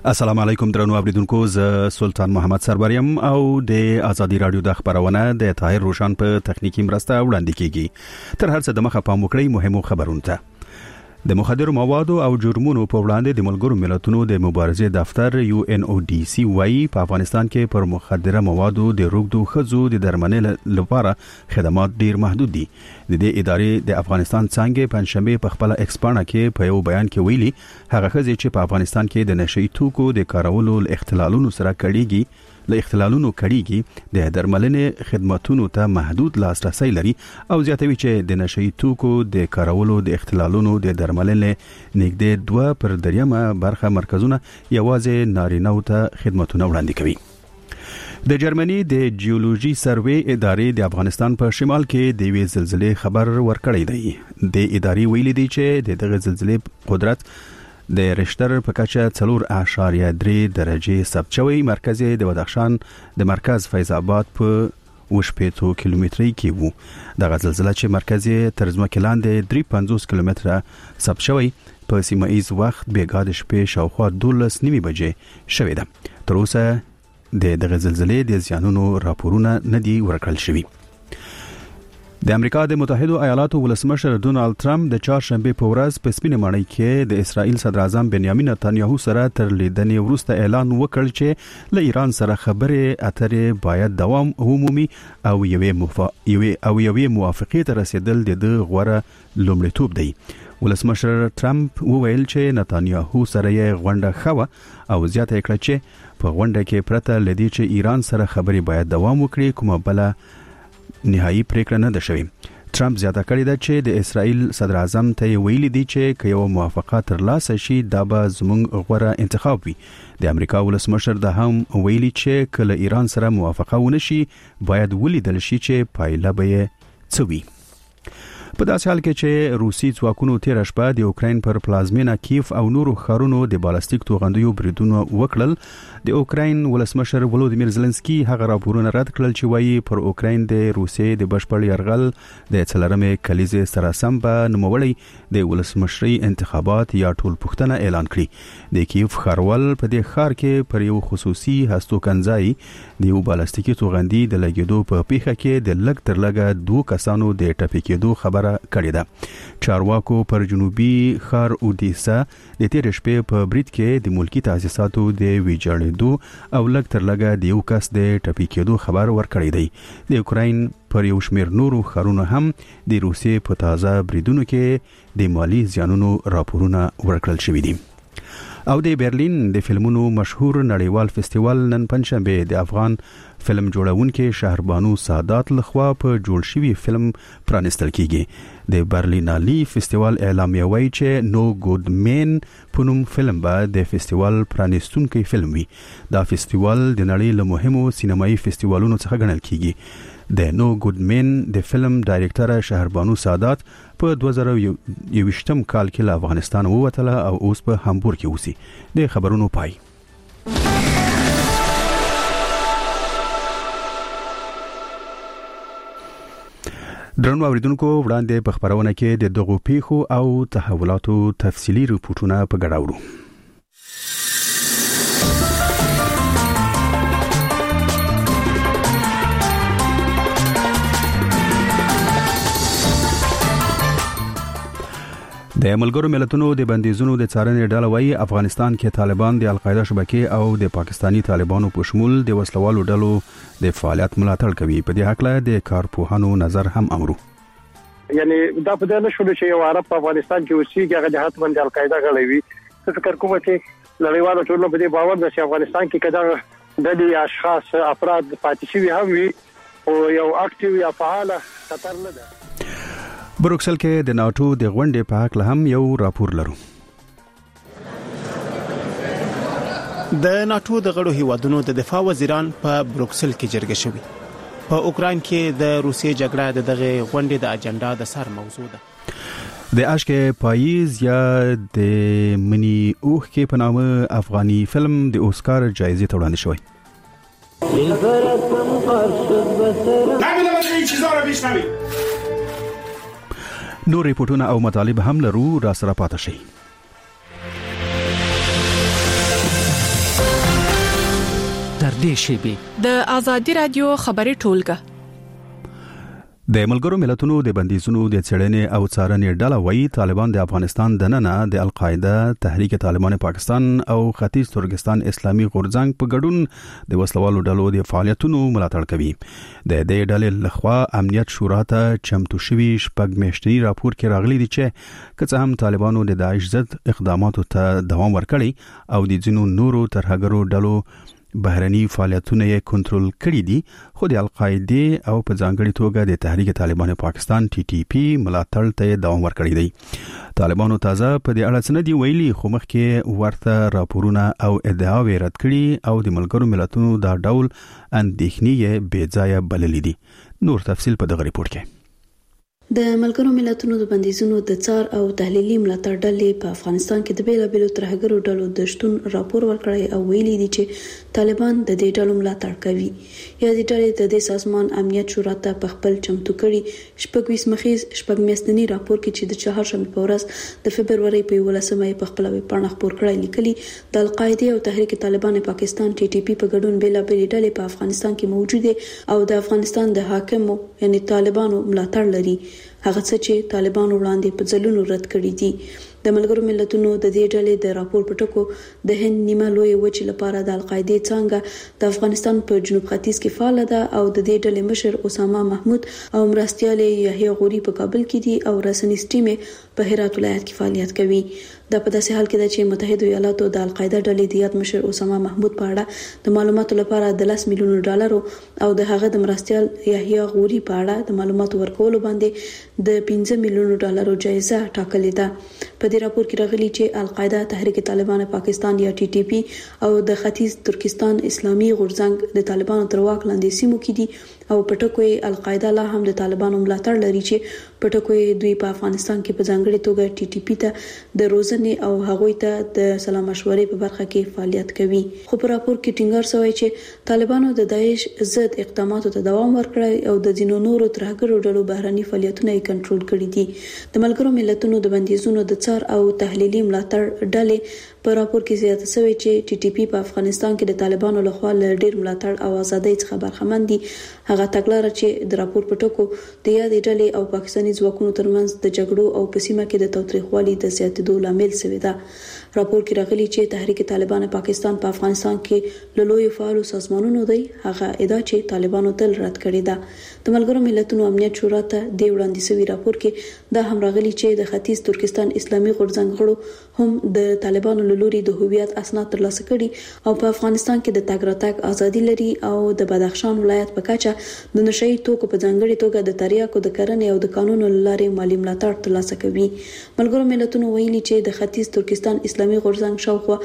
السلام علیکم درنو اوریدونکو، ز سلطان محمد سروریم او د ازادي رادیو د خبرونه د طاهر روشان په تخنیکی مرسته وړاندې کیږي. تر هر څه د مخه پام وکړئ مهمو خبرونو ته. د مخدر موادو او جرمونو په وړاندې د ملګرو ملتونو د مبارزې دفتر UNODC وايي په افغانستان کې پر مخدره موادو د روغدو خزو د درملنې لپاره خدمات ډیر محدود دي. د دې ادارې د افغانستان څنګه پنځشنبه په خپل ایکسپانه کې په یو بیان کې ویلي هغه خزې چې په افغانستان کې د نشئی توکو د کارولو اختلالونو سره کړيږي د درملنې خدماتونو ته محدود لاسرسي لري او زیاتوي چې د نشئی توکو د کارولو د اختلالونو د درملنې نږدې 2/3 برخه مرکزونه یوازې نارینه ته خدماتونه وړاندې کوي. د جرمني د جیولوژي سروې ادارې د افغانستان په شمال کې د وی زلزلې خبر ورکړی دی. د ادارې ویلي دی چې دغه زلزلې قدرت د رشتر په کچه 4.3 درجه ثبت شوی. مرکز د بدخشان د مرکز فیض آباد په 8 کیلومتري کې وو. د زلزلې چې مرکز تر ځمکې لاندې 350 کیلومتره ثبت شوی په سیمه ایز وخت بیګا د شپې شاوخوا 12:30 بجې شوې ده. تر اوسه د زلزلې د زیانونو راپورونه نه دي ورکړل شوي. د امریکا د متحده ایالاتو ولسمشر ډونالد ټرمپ د چهارشنبه په ورځ په سپینه ماڼۍ کې د اسرائیل صدر اعظم بنیامین نتانیاهو سره تر لیدنې وروسته اعلان وکړ چې له ایران سره خبرې اترې باید دوام ومومي او یوې موافقې ته رسیدل د غوره لومړیتوب دی. ولسمشر ټرمپ وویل چې نتانیاهو سره یې غونډه خوه او زیاته کړه چې په غونډه کې پرته لدی چې ایران سره خبرې باید دوام وکړي کومه بل نهایی پریکړه نه ده شوې. ټرمپ زیاته کړی ده چې د اسرائیل صدر اعظم ته ویلي دی چې که یو موافقه ترلاسه شي دا به زموږ غوره انتخاب وي. د امریکا ولسمشر ده هم ویلي چې کله ایران سره موافقه ونشي باید ولیدل شي چې پایله به څه وي. په داسې حال کې چې روسي ځواکونو تیر شپه د اوکراین پر پلازمینه کیف او نورو ښارونو د بالستیک توغندیو بریدونه وکړل، د اوکراین ولسمشر ولودیمیر زيلنسکي هغه راپورونه رد کړل چې وایي پر اوکراین د روسي د بشپړ يرغل د څلرمې کلیزې سره سم په نوموړی د ولسمشري انتخابات یا ټول پښتنه اعلان کړي. د کیف ښاروال په دې ښار کې پر یو خصوصي هستوګنځای د یو بالستیکي توغندي د لګیدو په پیښه کې د لګ تر لګه 2 کسانو د ټپي کېدو خبره کړې ده. چارواکو پر جنوبي ښار اودیسا د تیر شپې په برید کې د ملکی تاسیساتو د ویجاړېدو او لګ تر لګه د یو کس د ټپي کېدو خبر ورکړی دی. د اوکراین پر یو شمېر نورو ښارونو هم د روسیې په تازه بریدونو کې د مالی زیانونو راپورونه ورکړل شوي دي. او د برلین د فلمونو مشهور نړیوال فستیوال نن پنځشنبه د افغان فلم جوړونکو شهربانو سادات لخوا په جوړ شوی فلم پرانستل کیږي. د برلینالي فستیوال اعلامیه وایي چې نو ګود مین پونم فلم به د فستیوال پرانستونکو فلم وي. دا فستیوال د نړۍ له مهمو سینمایي فستیوالونو څخه ګڼل کیږي. د نو ګود مین د فلم ډایریکټر شهربانو سادات په 2021 کال کې له افغانستان ووتله او اوس په هامبورګ کې اوسي. د خبرونو پای. درنو اوریدونکو، وړاندې په خبرونه کې د دغو پیښو او تحولاتو تفصیلی ریپورتونه په ګډه اورو. د ملګرو ملتونو د بندیزونو د څارنې ډله وايي افغانستان کې طالبان د القاعده شبکې او د پاکستانی طالبانو په شمول د وسلوالو ډلو د فعالیت ملاتړ کوي. په دې حق له د کارپوهانو نظر هم اورو. یعنی دا په دې نشو چې یو عرب په افغانستان کې اوسېږي هغه د حتمن د القاعده غړوي. فکر کوم چې نړیوالو ټولنو په دې باور ده چې افغانستان کې کله د اشخاص افراد پاتې شوي هم وي او یو اکټیو یا فعال خطر نه ده. بروکسل کې د ناتو د غونډې په حق له هم یو راپور لرو. د ناتو د غړو هیوادونو د دفاع وزیران په بروکسل کې جرګه شوي. په اوکراین کې د روسیې جګړه دغه غونډې د اجنډا د سر موضوع ده. د اشکه پاییز یا د منی اوخ کې په نامه افغاني فلم د اوسکار جایزې ته وړاندې شوی. نور ریپورتونه او مطالب هم لرو، را سره پاتې شئ. نږدې شي. د آزادي رادیو خبري ټولګه د ملګرو ملتونو د بندیزونو د څېړنې او څارنې ډله وایي طالبان د افغانستان دننه د القاعده، تحریک طالبان پاکستان او ختیځ ترکستان اسلامي غورځنګ په ګډون د وسلوالو ډلو د فعالیتونو ملاتړ کوي. د دې ډلې لخوا امنیت شورا ته چمتو شوی شپږ میاشتنی راپور کې راغلي دي چې که څه هم طالبانو د داعش ضد اقداماتو ته دوام ورکړي او د ځینو نورو ترهګرو ډلو بهرني فعالیتونه یې کنټرول کړي دي، خو د القاعده او په ځانګړي توګه د تحریک طالبان پاکستان TTP ملاتړ ته دوام ورکړي دي. طالبانو تازه په دې اړه څه نه دی ویلي، خو مخکې ورته راپورونه او ادعاوې رد کړي او د ملګرو ملتونو دا ډول اندېښنې بې ځایه بللې دي. نور تفصیل په دغه ریپورت کې. د ملګرو ملتونو د بندیزونو د څار او تحلیلي ملاتړ ډلې په افغانستان کې د بیلابیلو ترهګرو ډلو د شتون راپور ورکړی او ویلي دي چې طالبان د دې ډلو ملاتړ کوي. یا د ډلې د دې سازمان امنیت شورا ته په خپل چمتو کړي شپږ میاشتنی راپور کې چې د چهارشنبه په ورځ د فبرवरी په 11مه په خپل ویب پاڼه خپور کړی لیکلي د القاعده او تحریک طالبان پاکستان TTP په ګډون بیلابیلې ډلې په افغانستان کې موجوده او د افغانستان د حاکمو یعنی طالبانو ملاتړ لري، هغه څه چې طالبانو وړاندې په ځلونو رد کړي دي. د ملګرو ملتونو د دې ډلې د راپور په ټکو د هند نیمه لوی وچې لپاره د القاعده څنګه د افغانستان په جنوب ختیځ کې فعال ده او د دې ډلې مشر اسامه محمود او مرستيال یحیی غوري په کابل کې دي او رسنیز ټیم په هرات ولایت کې فعالیت کوي. دا په داسې حال کې ده چې متحده ایالاتو د القاعده ډلې د یاد مشر اسامه محمود په اړه د معلوماتو لپاره د $10 میلیون او د هغه د مرستيال یحیی غوري په اړه د معلوماتو ورکولو باندې د $15 میلیون جایزه ټاکلې ده. په دې راپور کې راغلي چې القاعده، تحریک طالبان پاکستان یا TTP او د ختیځ ترکستان اسلامي غورځنګ د طالبانو تر واک لاندې سیمو کې دي او په ټکو القاعده لا هم د طالبانو ملاتړ لري چې په ټکو دوی په افغانستان کې په ځانګړي توګه TTP ته د روزنې او هغوی ته د سلا مشورې په برخه کې فعالیت کوي. خو په راپور کې ټینګار شوی چې طالبانو د داعش ضد اقداماتو ته دوام ورکړی او د ځینو نورو ترهګرو ډلو بهرني فعالیتونه یې کنټرول کړي دي. د ملګرو ملتونو د بندیزونو د څار او تحلیلي ملاتړ ډلې په راپور کې زیاته شوی چې TTP په افغانستان کې د طالبانو لخوا له ډیر ملاتړ او ازادۍ څخه برخمن دي. هغه تګلاره چې د راپور په ټکو د یادې ډلې او پاکستاني ځواکونو ترمنځ د جګړو او په سیمه کې د تاوتریخوالي د زیاتېدو لامل شوی ده. راپور کې راغلي چې تحریک طالبان پاکستان په افغانستان کې له لوی فعالو سازمانونو دی، هغه ادعا چې طالبانو تل رد کړې ده. د ملګرو ملتونو امنیت شورا ته د وړاندې شوی راپور کې دا هم راغلي چې د ختیځ ترکستان اسلامي غورځنګ غړو هم د طالبانو له لوري د هویت اسناد ترلاسه کړي او په افغانستان کې د تګ راتګ ازادي لري او د بدخشان ولایت په کچه د نشئی توکو په ځانګړي توګه د تریاکو د کرنې او د قانونو لارې مالی ملاتړ ترلاسه کوي. ملګرو ملتونو ویلي چې د ختیځ ترکستان اسلامي غورځنګ شاوخوا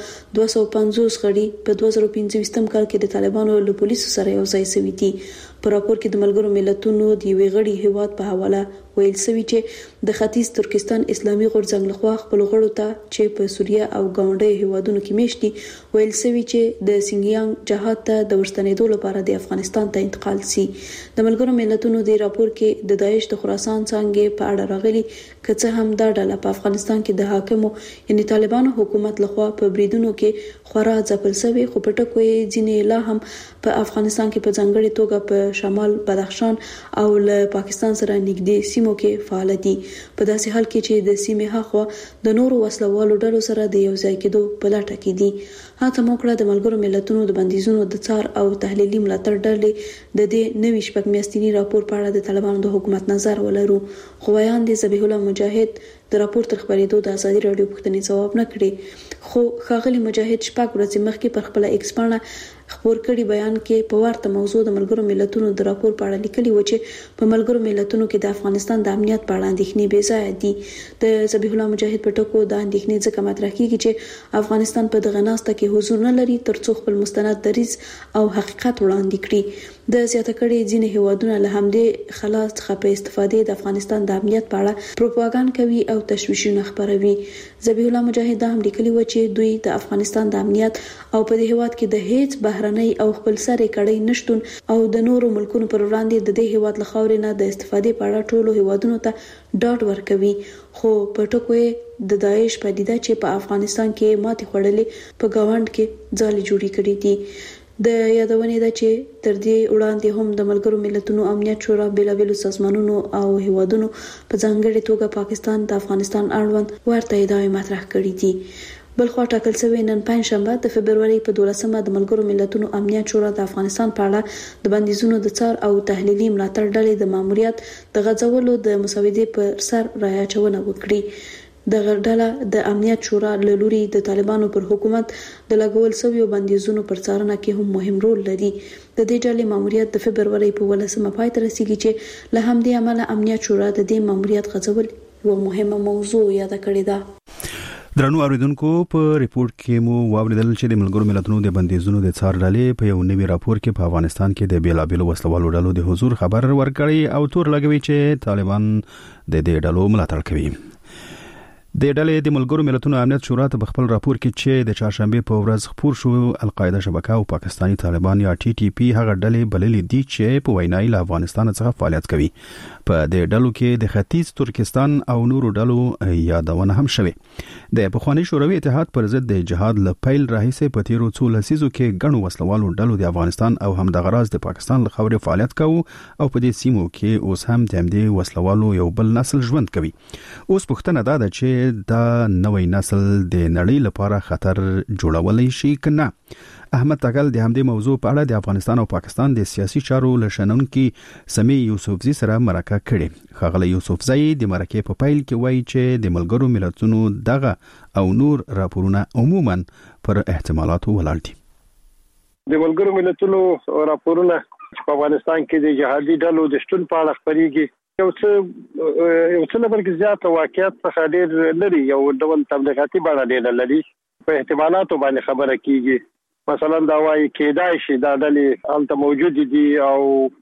250 غړي په 2015 کال کې د طالبانو له پولیسو سره یو ځای شوي دي. په راپور کې د ملګرو ملتونو د یوې غړي هیواد په حواله ویل شوی چې د ختیځ ترکستان اسلامي غورځنګ لخوا خپل غړو ته چې په سوریه او ګاونډي هیوادونو کې میشتي ویل شوی چې د سینګیانګ جهاد ته د ورستنېدو لپاره د افغانستان ته انتقال شي. د ملګرو ملتونو د راپور کې د داعش د خراسان څنګه په اړه راغلي که څه هم دا ډله په افغانستان کې د حاکمو یعنی طالبانو حکومت لخوا په بریدونو کې خورا ځپل شوی، خو په ټکو یې ځینې لا هم په افغانستان کې په ځانګړي توګه په شمال بدخشان او له پاکستان سره نږدې سیمو کې فعال دي. په داسې حال کې چې د سیمې هاخوا د نورو وسلوالو ډلو سره د یو ځای کېدو په لټه کې دي. هڅه موکړه د ملګرو ملتونو د بندیزونو د څار او تحلیلي ملاتړ ډلې د دې نوي شپږ میاشتني راپور په اړه د طالبانو د حکومت نظر ولرو، خو ویان دي ذبیح الله مجاهد د راپور تر خبرېدو د ازادي رادیو پوښتنې ځواب نه کړي. خو ښاغلي مجاهد شپږ ورځې مخکې پر خپل ایکس پاڼه خبر کړي بیان کې په ورته موضوع د ملګرو ملتونو د راپور په اړه لیکلي و چې په ملګرو ملتونو کې د افغانستان د امنیت په اړه اندېښنې بې ځایه دي. د ذبیح الله مجاهد په ټکو د اندېښنې ځکه مطرح کیږي چې افغانستان په دغه ناسته کې حضور نه لري ترڅو خپل مستند دریځ او حقیقت وړاندې کړي. د زیاته کړي ځینې هیوادونه له همدې خلاص څخه په استفادې د افغانستان د امنیت په اړه پروپاګاندا کوي او تشویشونه خپروي. ذبیح الله مجاهد دا هم لیکلي و چې دوی د افغانستان د امنیت او په دې هیواد کې د هیڅ بهرنۍ او خپل سره کړي نشټون او د نورو ملکونو پر وړاندې د دې هیواد لخوا نه د استفادې په اړه ټولو هیوادونو ته ډاډ ورکوي. خو په ټکو د داعش پدیده چې په افغانستان کې ماتې خوړلې په گاوند کې ځالې جوړې کړې دي. د یادونې ده چې تر دې وړاندې هم د ملګرو ملتونو امنیت شورا بېلابېلو سازمانونو او هیوادونو په ځانګړې توګه پاکستان د افغانستان اړوند ورته ادعاوې مطرح کړې دي. بلخوا ټاکل شوی نن پنځشنبه د فبروري په 12مه د ملګرو ملتونو امنیت شورا د افغانستان په اړه د بندیزونو د څار او تحلیلي ملاتړ ډلې د ماموریت د غځولو د مسودې پر سر رايچونه وکړي. د غړډله د امنیت شورا له لوري د طالبانو پر حکومت د لګول شویو بندیزونو پر څارنه کې هم مهم رول لري. د دې ډلې ماموریت د فبروري په 12مه پای ته رسیدي چې له همدې امله امنیت شورا د دې ماموریت غځول یو مهمه موضوع یاد کړې ده. درنو اوریدونکو په ریپورت کې مو واوریدل چې د ملګرو ملتونو د بندیزونو د څار ډلې په یو نوي راپور کې په افغانستان کې د بیلابېلو وسلوالو ډلو د حضور خبر ورکړی او تور لګوي چې طالبان د دې ډلو ملاتړ کوي. د ډلې د ملګرو ملتونو امنیت شورا ته خپل راپور کې چې د چهارشنبه په ورځ خبر شو القاعده شبکه او پاکستانی طالبان یا ټي ټي پی هغه ډلې بللې دي چې په وینای له افغانستان څخه فعالیت کوي. په دې ډلو کې د ختیځ ترکستان او نورو ډلو یادونه هم شوه. د پخوانی شوروي اتحاد پر ضد د جهاد له پیل راهیسې په تیرو څو لسیزو کې ګڼو وسلوالو ډلو د افغانستان او همدغه راز د پاکستان له خاورې فعالیت کوي او په دې سیمو کې اوس هم د همدې وسلوالو یو بل نسل ژوند کوي. اوس پوښتنه ده چې دا نوې نسل د نړۍ لپاره خطر جوړولای شي کنه. احمد تاګل د همدې موضوع په اړه د افغانستان او پاکستان د سیاسي چارو لشنونکي سمي یوسفزي سره مرکه کړې. خغله یوسفزي د مرکه په پیل کې وایي چې د ملګرو ملتونو دغه او نور راپورونه عموما پر احتمالاتو ولاړ دي. د ملګرو ملتونو راپورونه په افغانستان کې د جهادي ډلو د شتون په اړه خبريږي. یو څه لپاره زیات واقعیت څخه ډیر لري، یو ډول تبلیغاتي بڼه ډیر لري. په احتمالاتو باندې خبره کیږي. مثلا دا وايي کېدای شي دا ډلې الته موجود دي او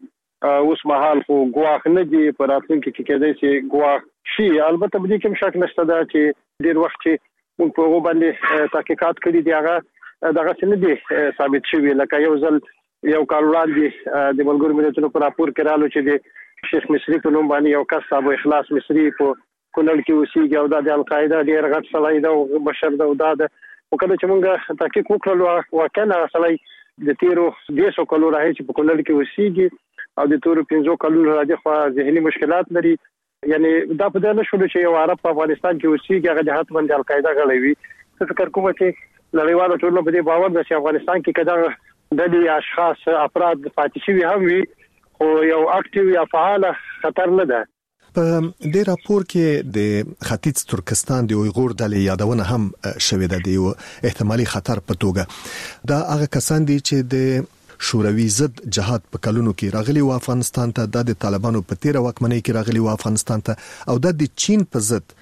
اوس مهال خو ګواښ نه دي، په راتلونکي کې کېدای شي ګواښ شي. البته په دې کې شک نشته دا چې ډیر وخت چې موږ په هغه باندې تحقیقات کړي دي هغه دغه څه نه دي ثابت شوی. لکه یو ځل یو کال وړاندې د ملګرو ملتونو په راپور کې رالو چې د شیخ مصری په نوم باندې یو کس ابو اخلاص مصری په کونړ کې اوسېږي او دا د القاعده ډیر غټ سړی دی او بشر دی او دا د وکړه چې موږ تحقیق وکړو واقعا سړی د تیرو 200 کلو راهي په کونړ کې اوسېږي او د تیرو 500 کلو راځي خو ذهني مشکلات لري. یعنی دا په دې نشو چې یو عرب په افغانستان کې اوسېږي هغه د حتمن د القاعده غړوي. څه فکر کوم چې نړیوالو ټولنو په دې باور ده چې افغانستان کې کدا د اشخاص افراد پاتې شوي هم وي او یو اکټیو یا فعال خطر نه ده. په دې راپور کې د ختیځ ترکستان د اویغور ډلې یادونه هم شوې ده د یو احتمالي خطر په توګه. دا هغه کسان دي چې د شوروي ضد جهاد په کلونو کې راغلي و افغانستان ته، د طالبانو په تیر واکمنۍ کې راغلي و افغانستان ته او د چین په ضد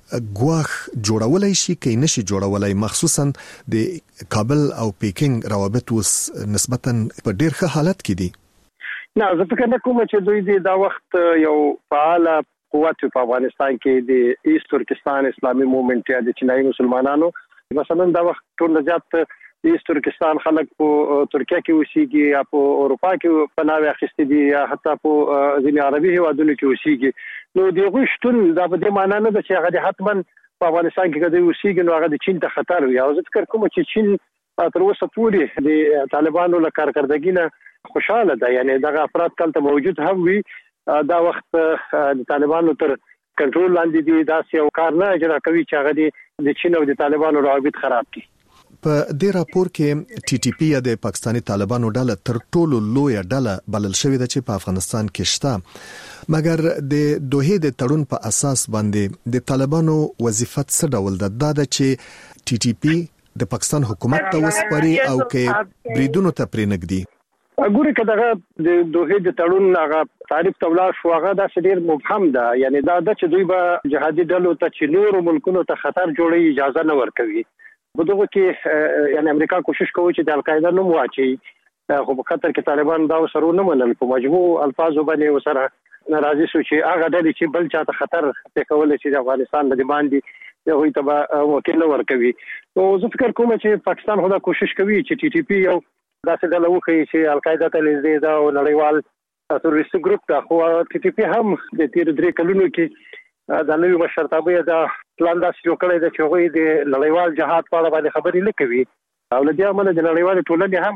ګواښ جوړولای شي کې نشي جوړولای، مخصوصا د کابل او پیکینګ روابط اوس نسبتا په ډیر ښه حالت کې دي. نه زه فکر نه کوم چې دوی دا وخت یو فعال قوت په افغانستان کې د ایست ترکستان اسلامي موومېنټ یا د چینایي مسلمانانو مثلا دا وخت ټول زیات ایست ترکستان خلک په ترکیه کې اوسېږي یا په اروپا کې پناه اخیستي دي یا حتی په ځینې عربي هیوادونو کې اوسېږي. نو دغه شتون دا په دې معنی نه ده چې هغه حتماً په افغانستان کې کده اوسېږي نو هغه د چین ته خطر وي. او زه فکر کوم چې چین تر اوسه پورې د طالبانو له کارکردګۍ نه خوشاله ده. یعنی دغه افراد کله موجود هم وي دا وخت د طالبانو تر کنټرول لاندې دي، دا یو کار نه اجرا کوي چې هغه د چین او د طالبانو روابط خراب کړي. په دې راپور کې ټي ټي پی یا د پاکستاني طالبانو ډله تر ټولو لوی ډله بلل شوې ده چې په افغانستان کې شته، مګر د دوه د تړون په اساس باندې د طالبانو وظیفه څه ډول ده؟ دا د چې ټي ټي پی د پاکستان حکومت ته وسپاري او کې بریدونو ته پرېنګدي. ګوري کداغه د دوه د تړون هغه تعریف تولا شو هغه د ډیر مبهم ده. یعنی دا د چې دوی به جهادي ډلو ته چې نور ملکونو ته خطر جوړي اجازه نه ورکوي. په دغه کې یعنی امریکا کوشش کوي چې د القاعده نوم واچي، خو په خطر کې طالبان دا وسرو نه منل. په مجموع الفاظو باندې وسره ناراضي شو چې هغه د چې بل چاته خطر په کول چې د افغانستان د باندې یو ته وکیل ورکوي. نو زه فکر کوم چې پاکستان خدا کوشش کوي چې ټي ټي پی او داسې ډله وکړي چې القاعده ته نږدې ده او نړیوال تروریست ګروپ ته. خو ټي ټي پی هم د تیر 3 کلونو کې د نوې مشرتابه د پلان داسې جوړ کړی چې هغه د نړیوال جهاد په اړه باندې خبرې نه کوي او لدی عمل د نړیوال ټولنې هم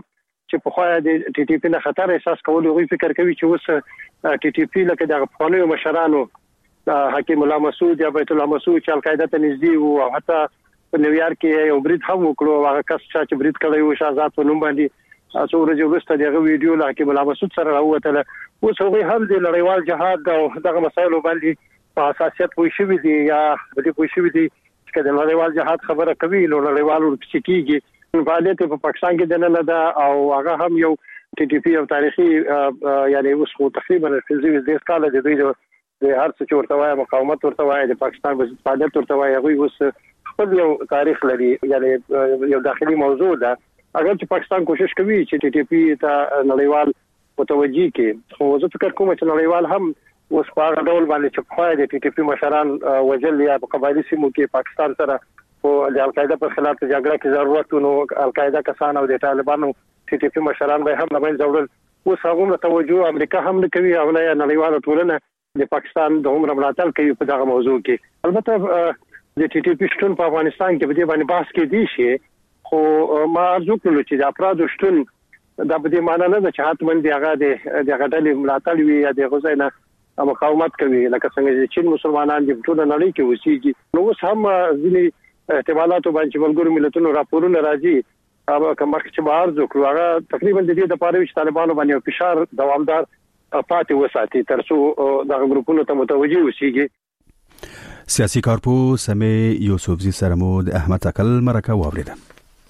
چې په خوا د ټي ټي پی نه خطر احساس کول غوي فکر کوي چې اوس ټي ټي پی لکه د افغاني مشرانو حکیم الله مسعود یا بیت الله مسعود چې القاعده ته نږدې وو او حتی په نیویارک کې یو برید هم وکړو هغه کس چې برید کړی و شهزاد په نوم باندې څو ورځې وروسته دغه ویډیو له حکیم الله مسعود سره راووتله اوس هغه هم د نړیوال جهاد او دغه مسایلو باندې په اساسیت پوه شوی دی یا په پوه شوی دی چې د نړیوال جهاد خبره کوي نو نړیوال ورپسې کیږي فعالیت په پاکستان کې دنه ده او هغه هم یو ټي ټي پی او تاریخي یعنی اوس خو تقریبا د سکاله د دوی د هر څه چې ورته وایي مقاومت ورته وایي د پاکستان په فعالیت ورته وایي هغه اوس خپل یو تاریخ لري یعنی یو داخلي موضوع ده اگر چې پاکستان کوشش کوي چې ټي ټي پی ته نړیوال متوجي کې خو زه فکر کوم چې نړیوال هم اوس په هغه ډول باندې چې په خوا د ټي ټي پی مشران وجل یا په قبایلی سیمو کې پاکستان سره او د القاعده پر خلاف جګړه کې ضرورت نو القاعده کسان او د طالبانو ټي ټي پی مشران به هم نه ځوړل اوس هغه توجه امریکا هم نه کوي او نه نړیواله ټولنه د پاکستان د عمر ملاتړ کوي په دغه موضوع کې البته د ټي ټي پی شتون په افغانستان کې په دې باندې بحث کې دي شي خو ما ارزو کړل چې د افراد شتون د په دې معنی نه چې حتمن دی هغه د غټلې ملاتړ وي یا د غوښنه مقاومت کوي لکه څنګه چې چین مسلمانان د ټول نړۍ کې اوسېږي نو اوس هم ځینې احتمالاتو باندې ملګرو ملتونو راپورونه راځي کومه چې بهر ذکر هغه تقریبا د دې د پاره چې طالبانو باندې فشار دوامدار پاتې وساتي ترڅو دغه ګروپونو ته متوجي وشيږي سیاسي کارپوه سمې یوسفزي سره مو د احمد اکل مرکه واوریده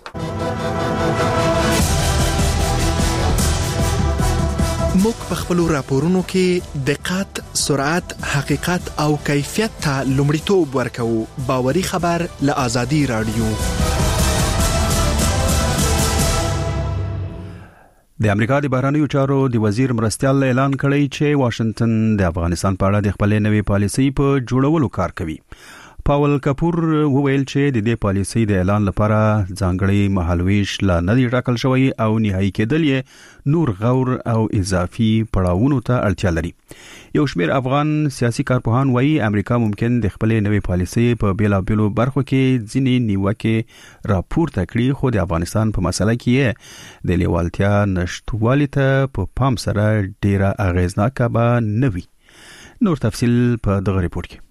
موږ په خپل راپورونو کې دقت، سرعت، حقیقت او کیفیت ته لومړیتوب ورکوو. باوري خبر له آزادي رادیو. د امریکا د بهرنیو چارو د وزیر مرستیال اعلان کړی چې واشنگټن د افغانستان په اړه د خپلې نوې پالیسۍ په جوړولو کار کوي. پاول کپور وویل چې د دې پالیسۍ د اعلان لپاره ځانګړي مهالويش لا نه دی ټاکل شوی او نهایی کېدل یې نور غور او اضافي پړاوونو ته اړتیا لري. یو شمېر افغان سیاسي کارپوهان وایي امریکا ممکن د خپلې نوې پالیسۍ په بیلابېلو برخو کې ځینې نیوکې راپورته کړي خو د افغانستان په مسله کې د لیوالتیا نشټوالي ته په پام سره ډیره اغیزناکه به نه وي. نور تفصیل په دغه ریپورت کې.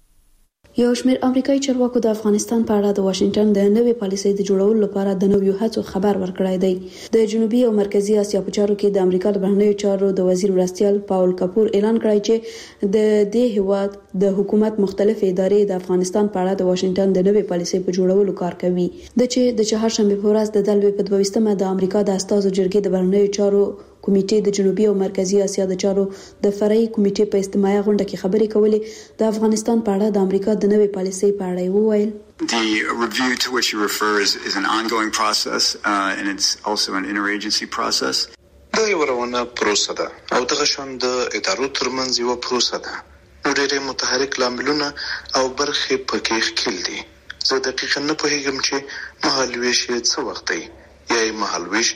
یو شمېر امریکایي چارواکو د افغانستان په اړه د واشنگټن د نوې پالیسۍ د جوړولو لپاره د نویو هڅو خبر ورکړی دی. د جنوبي او مرکزی اسیا په چارو کې د امریکا د بهرنیو چارو د وزیر مرستیال پاول کپور اعلان کړی چې د دې هیواد د حکومت مختلف ادارې د افغانستان په اړه د واشنگټن د نوې پالیسۍ په جوړولو کار کوي. د چهارشنبه په ورځ د دلوي په 22مه د امریکا د استازو جرګې د بهرنیو چارو کمیټې د جنوبي او مرکزی اسیا د چارو د فرعي کمیټې په اجتماعي غونډه کې خبرې کولې. د افغانستان په اړه د امریکا د نوې پالیسۍ په اړه وویل The review to which you refer is an ongoing process and it's also an interagency process. دا یو روانه پروسه ده او دغه شان د ادارو ترمنځ یو پروسه ده. ډېر متحرک لاملونه او برخې پکې ښکېل دي. زه دقیقاً نه پوهیږم چې مهالویش څه وخت دی یا مهالویش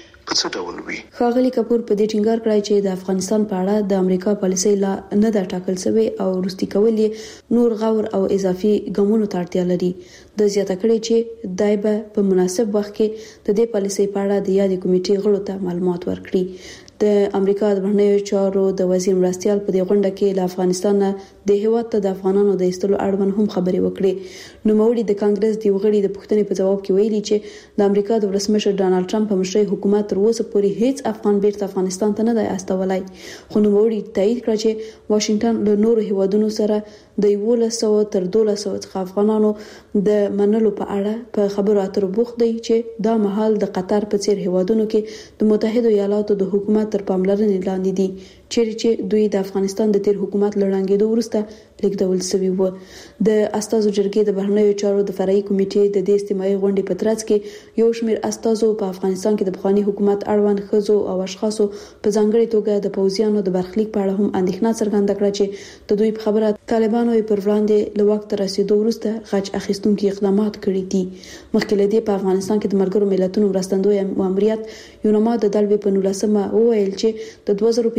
ښاغلي کپور په دې ټینګار کړی چې د افغانستان په اړه د امریکا پالیسۍ لا نه ده ټاکل شوی او وروستي کول یې نور غور او اضافي ګامونو ته اړتیا لري. د زیاته کړی چې دای به په مناسب وخت کې د دې پالیسۍ په اړه د یادې کمیټې غړو ته معلومات ورکړي. د امریکا د بهرنیو چارو د وزیر مرستیال په دې غونډه کې له افغانستان د هیواد ته د افغانانو د ایستلو اړوند هم خبرې وکړې. نوموړي د کانګرس د وغړي د پوښتنې په جواب کې ویلي چې د امریکا د ولسمشر ډانلډ ټرمپ په مشرۍ حکومت تر اوسه پورې هیڅ افغان بیرته افغانستان ته نه دی استولای. خو نوموړي تایید کړ چې واشنگټن له نورو هیوادونو سره د 1100 تر 1200 څخه افغانانو د منلو په اړه په خبرو اترو بوخت دی چې دا مهال د قطر په څیر هیوادونو کې د متحده ایالاتو د حکومت تر پاملرنې لاندې دي چې دوی د افغانستان د تیر حکومت لړنګېدو وروسته لیکدول شوی و. د استازو جرګې د بهرنیو چارو د فرعي کمیټې د دې اجتماعي غونډې په ترڅ کې یو شمېر استازو په افغانستان کې د بخوانی حکومت اړوند ښځو او اشخاصو په ځانګړي توګه د پوځیانو د برخلیک په اړه هم اندېښنه څرګنده کړه چې د دوی په خبره طالبانو پر وړاندې له وخت رسیدو وروسته غچ اخیستونکي اقدامات کړي دي. مخکې له دې په افغانستان کې د ملګرو ملتونو مرستندوی ماموریت یونما د دلوي په 19مه وویل چې د 2015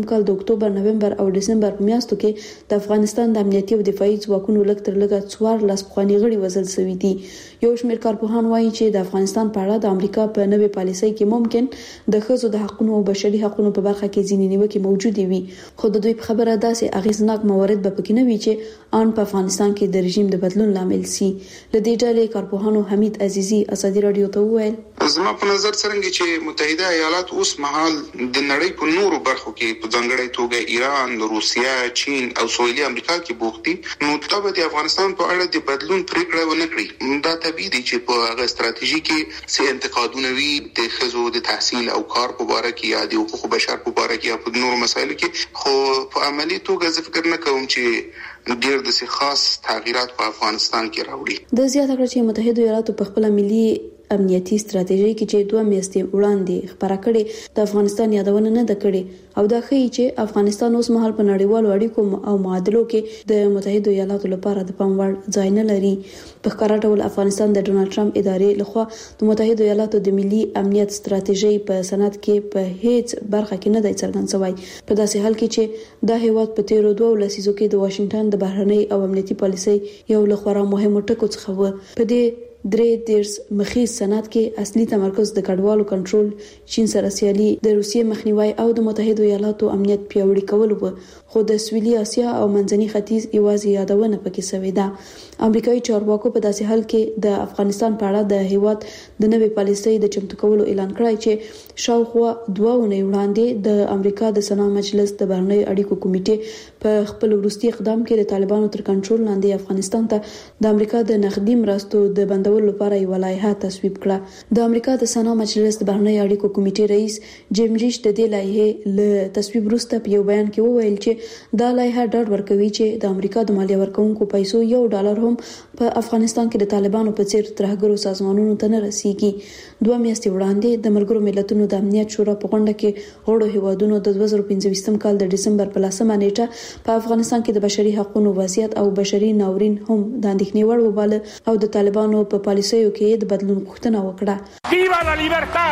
2015 کال د اکتوبر، نومبر او دسمبر په میاشتو کې د افغانستان د امنیتي او دفاعي ځواکونو لږ تر لږه 14 پخواني غړي وژل شوي دي. یو شمېر کارپوهان وایي چې د افغانستان په اړه د امریکا په نوې پالیسۍ کې ممکن د ښځو د حقوقو او بشري حقوقو په برخه کې ځینې نیوکې موجودې وي، خو د دوی په خبره داسې اغیزناک موارد به پکې نه وي چې ان په افغانستان کې د رژیم د بدلون لامل سي. لدې ډلې کارپوهانو حمید عزیزي ازادي رادیو ته وویل: زما په نظر څرنګه چې متحده ایالات اوس مهال د نړۍ په نورو برخو کې په ځانګړي توګه ایران، روسیا، چین او سویلي امریکا کې بوخت دي، نو دا به د افغانستان په اړه د بدلون پریکړه ونه کړي. دا طبیعي دي چې په هغه ستراتیژي کې څه انتقادونه وي د ښځو د تحصیل او کار په اړه کې یا د حقوقو بشر په اړه کې یا په نورو مسایلو کې، خو په عملی توګه زه فکر نه کوم چې ډېر د خاص تغیرات په افغانستان کې راوړي. د زیاته کړ چې متحده ایالاتو په خپل ملي امنیتي ستراتیژي کې چې 2 میاشتې وړاندې خبره کړې د افغانستان یادونه نه ده کړې او دا ښيي چې افغانستان اوس مهال په نړیوالو اړیکو او معادلو کې د متحده ایالاتو لپاره د پام وړ ځای نه لري. په ښکاره ډول افغانستان د ډونالد ټرمپ ادارې لخوا د متحده ایالاتو د ملي امنیت ستراتیژي په سند کې په هیڅ برخه کې نه دی څرګند شوی، په داسې حال کې چې دا هیواد په تیرو 2 لسیزو کې د واشنگټن د بهرنۍ او امنیتي پالیسۍ یو له خورا مهمو ټکو څخه و. په دې 3 مخیز سند کې اصلي تمرکز د کډوالو کنټرول، چین سره سیالي، د روسیې مخنیوي او د متحده ایالاتو امنیت پیاوړی کول و، خو د سویلي اسیا او منځني ختیځ یوازې یادونه پکې شوې ده. امریکایي چارواکو په داسې حال کې د افغانستان په اړه د هیواد د نوې پالیسۍ د چمتو کولو اعلان کړی چې شاوخوا 2 اونۍ وړاندې د امریکا د سنا مجلس د بهرنۍ اړیکو کمیټې په خپل وروستي اقدام کې د طالبانو تر کنټرول لاندې افغانستان ته د امریکا د نقدي مرستو د بندولو لپاره یو لایحه تصویب کړه. د امریکا د سنا مجلس د بهرنۍ اړیکو کمیټې رئیس جیم ریش د دې لایحې له تصویب وروسته په یو بیان کې وویل چې دا لایحه ډاډ ورکوي چې د امریکا د مالیه ورکونکو پیسو $1 هم په افغانستان کې د طالبانو په څیر ترهګرو سازمانونو ته نه رسیږي. 2 میاشتې وړاندې د ملګرو ملتونو د امنیت شورا په غونډه کې غړو هیوادونو د 2015 کال د دسمبر په 10 نیټه په افغانستان کې د بشري حقوقو وضعیت او بشري ناورین هم د اندېښنې وړ وباله او د طالبانو په پالیسیو کې د بدلون غوښتنه وکړه. ویوا لا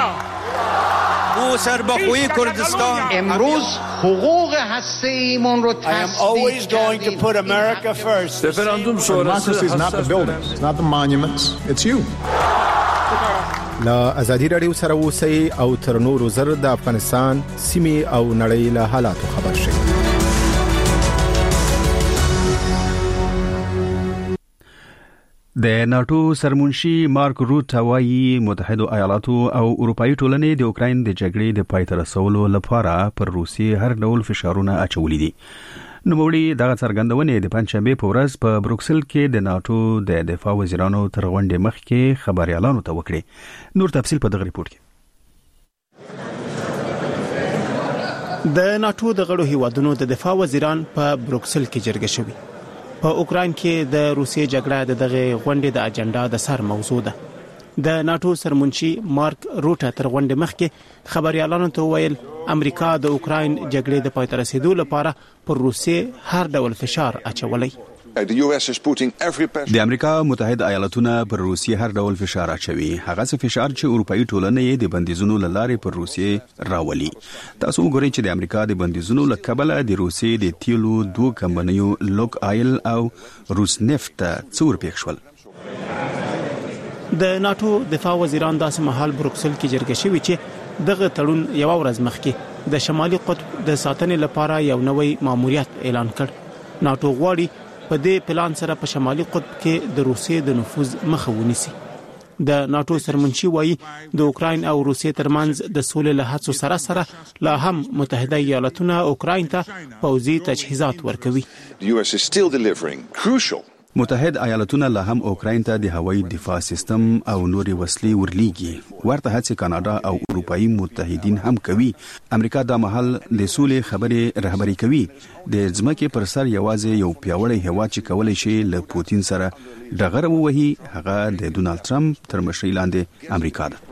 لیبرتا! او سربخوی کردستان امروز حقوق هسته‌ایمون رو always going to put America first. Referendum sonrası is not the buildings, it's not the monuments, it's you. لا ازادي رادیو سره اوسئ او تر نورو زر د افغانستان سیمې او نړۍ له حالاتو خبر شئ. د ناتو سرمنشي مارک روت وايي متحده ایالاتو او اروپאי ټولنې د اوکراین د جګړې د پای ته رسولو لپاره پر روسیې هر ډول فشارونه اچولي دي. نوموړي دغه څرګندونې د پنځشنبه په ورځ په بروکسل کې د ناتو د دفاع وزیرانو تر غونډې مخکې خبريالانو ته وکړي. نور تفصیل په دغه ریپورت کې. د ناتو د غړو هیوادونو د دفاع وزیران په بروکسل کې جرګه شوي. په اوکراین کې د روسیې جګړه د دغه غونډې د اجنډا د سر موضوع ده. د ناتو سرمنشي مارک روټ تر غونډې مخکې خبريالانو ته ویل امریکا د اوکراین جګړې د پای ته رسیدو لپاره پر روسیې هر ډول فشار اچولای. د امریکا متحده ایالاتونه پر روسیې هر ډول فشار اچوي، هغه څه فشار چې اروپאי ټولنې د بندیزونو لارې پر روسیې راولي. تاسو وګورئ چې د امریکا د بندیزونو لکبله د روسیې د تیلو 2 کمپنیو لوک آیل او روس نفت څور پېښ شول. د ناتو دفاع وزیران داسې مهال بروکسل کې جرګه شوي چې دغه تړون یو ورځ مخکې د شمالي قطب د ساتنې لپاره یو نوې ماموریت اعلان کړ. ناتو غواړي په دې پلان سره په شمالي قطب کې د روسیې د نفوذ مخه ونیسي. د ناتو سرمنشي وایي د اوکراین او روسیې ترمنځ د سولې له هڅو سره سره لا هم متحده ایالاتونه اوکراین ته پوځي تجهیزات ورکوي. متحد ایالاتونه لا هم اوکراین ته د هوایي دفاع سیستم او نوري وسلې ورلیږي. ورته هڅې کاناډا او اروپאי متحدین هم کوي. امریکا د محل د سولې خبرې رهبری کوي. د ځمکې پر سر یوازې یو پیاوړی هیواد چې کولای شي له پوتین سره ډغره ووهي هغه د ډونالد ټرمپ تر مشرۍ لاندې امریکا ده.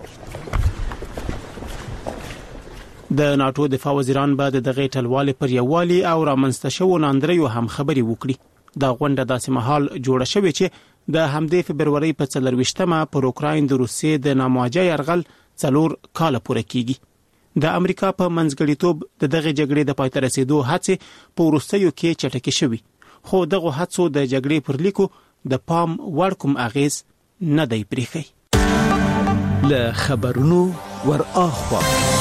د ناتو دفاع وزیران به د دغه ټلوالې پر یووالي او رامنځته شوو ناندریو هم خبري وکړي. دا غونډه داسې مهال جوړه شوې چې د همدې فبرورۍ په 24مه پر اوکراین د روسیې د نامواجه يرغل 4 کال پوره کیږي. د امریکا په منځګړیتوب د دغه جګړې د پای ته رسیدو هڅې په وروستیو کې چټکې شوې، خو دغه هڅو د جګړې پر لیکو د پام وړ کوم اغیز نه دی پرېښی. له خبرونو ور اخوا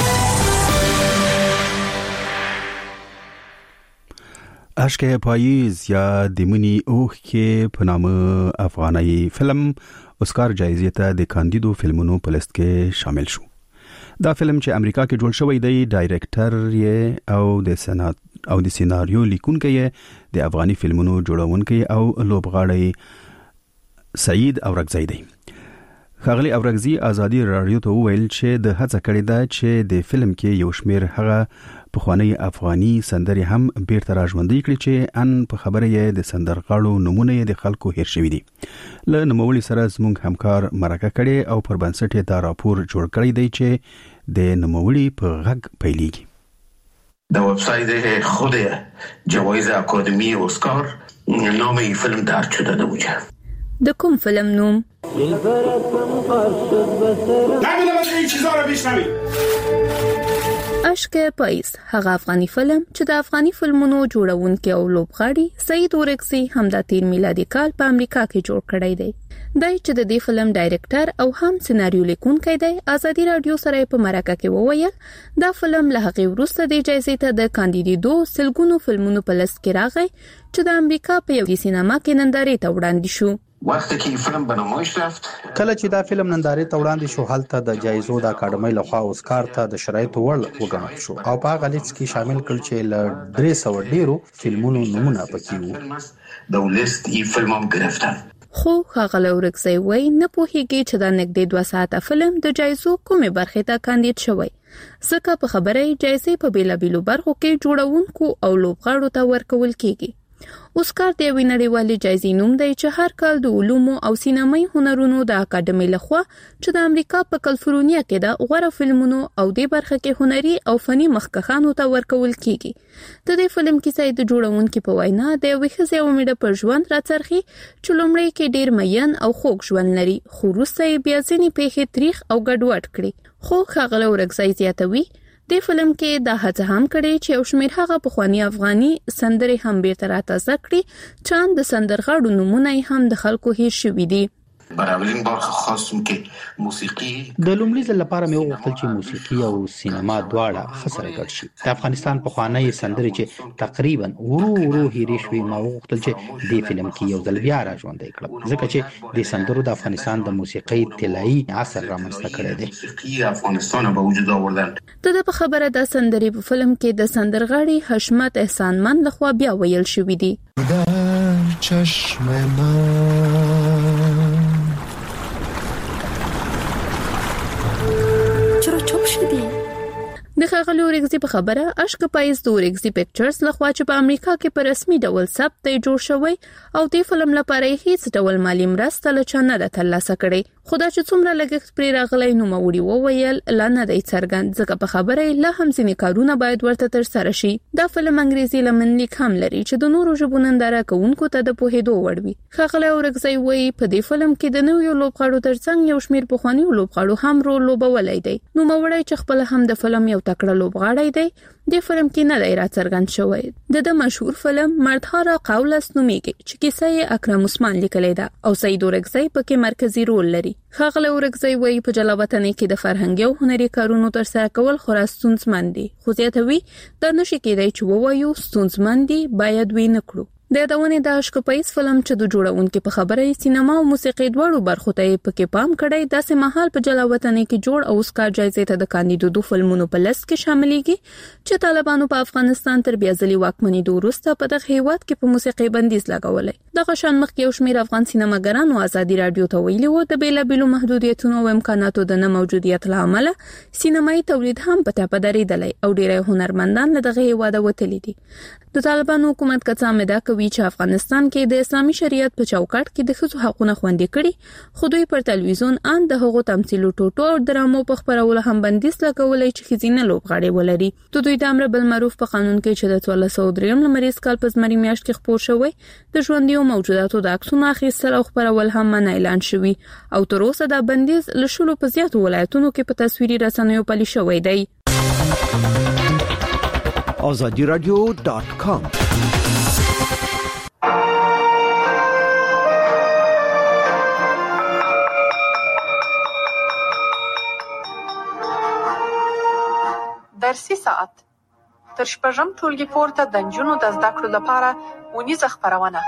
اشک پاییز یا د منی اوخ کې په نامه افغاني فلم اسکار جایزې ته د کاندیدو فلمونو په لیست کې شامل شو. دا فلم چې امریکا کې جوړ شوی دی، ډایریکټر یې او د سیناریو لیکونکی یې د افغاني فلمونو جوړونکی او لوبغاړی سعید اورکزی دی. ښاغلی اورکزی ازادي رادیو ته وویل چې د هڅه کړې ده چې د فلم کې یو شمېر هغه پخوانی افغاني سندرې هم بیرته راژوندۍ کړي چې ان په خبره یې د سندرغاړو نمونه یې د خلکو هیر شوي دي. له نوموړي سره زموږ همکار مرکه کړې او پر بنسټ یې دا راپور جوړ کړی دی چې د نوموړي په غږ پیلېږي. در وبسایت خود جوایز اکادمی اسکار نام این فیلم درج شده نموده. د کوم فیلم نوم؟ اشک پاییز هغه افغاني فلم چې د افغاني فلمونو جوړونکي او لوبغاړي سعید اورکزی همدا تیر میلادي کال په امریکا کې جوړ کړی دی. دای چې د دې فلم ډایریکټر او هم سیناریو لیکونکی دی، ازادي رادیو سره په مرکه کې وویل دا فلم له هغې وروسته د جایزې ته د کاندیدو سلګونو فلمونو په لیست کې راغی چې د امریکا په یوې سینما کې نندارې ته وړاندې شو. وقتی که این فیلم به نمایش رفت، کله چې دا فلم نندارې ته وړاندې شو، هلته د جایزو د اکاډمۍ لخوا اسکار ته د شرایطو وړ وګڼل شو او په هغه لیست کې شامل کړل چې له 300 ډیرو فلمونو نمونه پکې وو. د لیست این فلم هم گرفتن. خو ښاغلی اورکزی وایي نه پوهیږي چې دا نږدې 2 ساعته فلم د جایزو کومې برخې ته کاندید شوی، ځکه په خبره یې جایزې په بیلابیلو برخو کې جوړونکو او لوبغاړو ته ورکول کیږي. اسکار د یوې نړیوالې جایزې نوم دی چې هر کال د علومو او سینمایي هنرونو د اکاډمۍ لخوا چې د امریکا په کالیفورنیا کې د غوره فلمونو او دې برخه کې هنري او فني مخکښانو ته ورکول کیږي. د دې فلم کیسه د جوړونکي په وینا د یوې ښځې او میړه پر ژوند راڅرخي چې لومړی کې ډیر مین او خوږ ژوند لري، خو وروسته یې بیا ځینې پیښې تریخ او ګډوډ کړي. خو ښاغلی اورکزی زیاتوي د فلم کې دا هڅه هم کړې چې یو شمېر هغه پخواني افغاني سندرې هم بیرته راتازه کړي چې د سندرغاړو نومونه هم د خلکو هیر شوي دي. برابرین برخه خواستم که موسیقي د لومړي ځل لپاره مې وغوښتل چې موسیقي او سینما دواړه ښه سره ګډ شي. د افغانستان پخوانۍ سندرې چې تقریبا ورو هیرې شوې، ما وغوښتل چې دې فلم کې یو ځل بیا راژوندی کړم، ځکه چې د سندرو د افغانستان د موسیقۍ طلایي عصر رامنځته کړی دی. افغانستان به وجود آوردن. د په خبره د سندرې په فلم کې د سندرغاړي حشمت احسانمند لخوا بیا ویل شوې دي. در چشم من چرا چوب شدی؟ د ښاغلي اورکزي په خبره اشک پاییز د اورکزي پکچرز لخوا چې په امریکا کې په رسمي ډول ثبت دی جوړ شوی او د فلم لپاره هیڅ ډول مالی مرسته له چا نه ده ترلاسه کړې. خو دا چې څومره لګښت پرې راغلی نوموړي وویل لا نه دی څرګند، ځکه په خبره یې لا هم ځینې کارونه باید ورته ترسره شي. دا فلم انګریزي لمنلیک هم لري چې د نورو ژبو ننداره کوونکو ته د پوهېدو وړ وي. ښاغلی اورکزی وایي په دې فلم کې د نویو لوبغاړو ترڅنګ یو شمېر پخوانیو لوبغاړو هم رول لوبولی دی. نوموړی چې خپله هم د فلم یو تکړه لوبغاړی دی، د فلم کې نه دی راڅرګند شوی. د مشهور فلم مردها را قولست نومیږي چې کیسه یې اکرم عثمان لیکلې ده او سعید اورکزی پکې مرکزی رول لري. ښاغلی اورکزی وایي په جلاوطنۍ کې د فرهنګي او هنري کارونو ترسره کول خورا ستونزمن دي، خو زیاتوي دا نشي کېدای چې ووایو ستونزمن دي باید وی نه کړو. د یادونې د اشک پاییز فلم چې د جوړونکي په خبره یې سینما او موسیقي دواړو برخو ته یې پکې پام کړی، داسې مهال په جلاوطنۍ کې جوړ او اسکار جایزې ته د کاندیدو فلمونو په لیست کې شاملېږي چې طالبانو په افغانستان تر بیا ځلې واکمنېدو وروسته په دغه هیواد کې په موسیقي بندیز لګولی. دغه شان مخکې یو شمېر افغان سینماګرانو ازادي رادیو ته ویلي وو د بېلابېلو محدودیتونو او امکاناتو د نه موجودیت له امله سینمایي تولید هم په ټپه درېدلی او ډېری هنرمندان له دغه هیواده وتلي دي. د طالبانو حکومت کڅا مدا کوي چې افغانستان کې د اسلامي شریعت په چوکاټ کې د ښځو حقونه خوندي کړي، خو دوی پر تلویزیون ان د هغو تمثیلو ټوټو او ډرامو په خپرولو هم بندیز لګولی چې ښځینه لوبغاړي ولري. د دوی د امر بالمعروف په قانون کې چې د 1403 لمریز کال په زمري میاشت کې خپور شوی د ژوندیو موجوداتو د عکسونو اخیستل او خپرول هم منع اعلان شوي او تر اوسه دا بندیز له 10 په زیاتو ولایتونو کې په تصویري رسنیو پلي شوی دی. azadiradio.com. درسي ساعت تر شپږم ټولګي پورته د نجونو د زده کړو لپاره اونیزه خپرونه.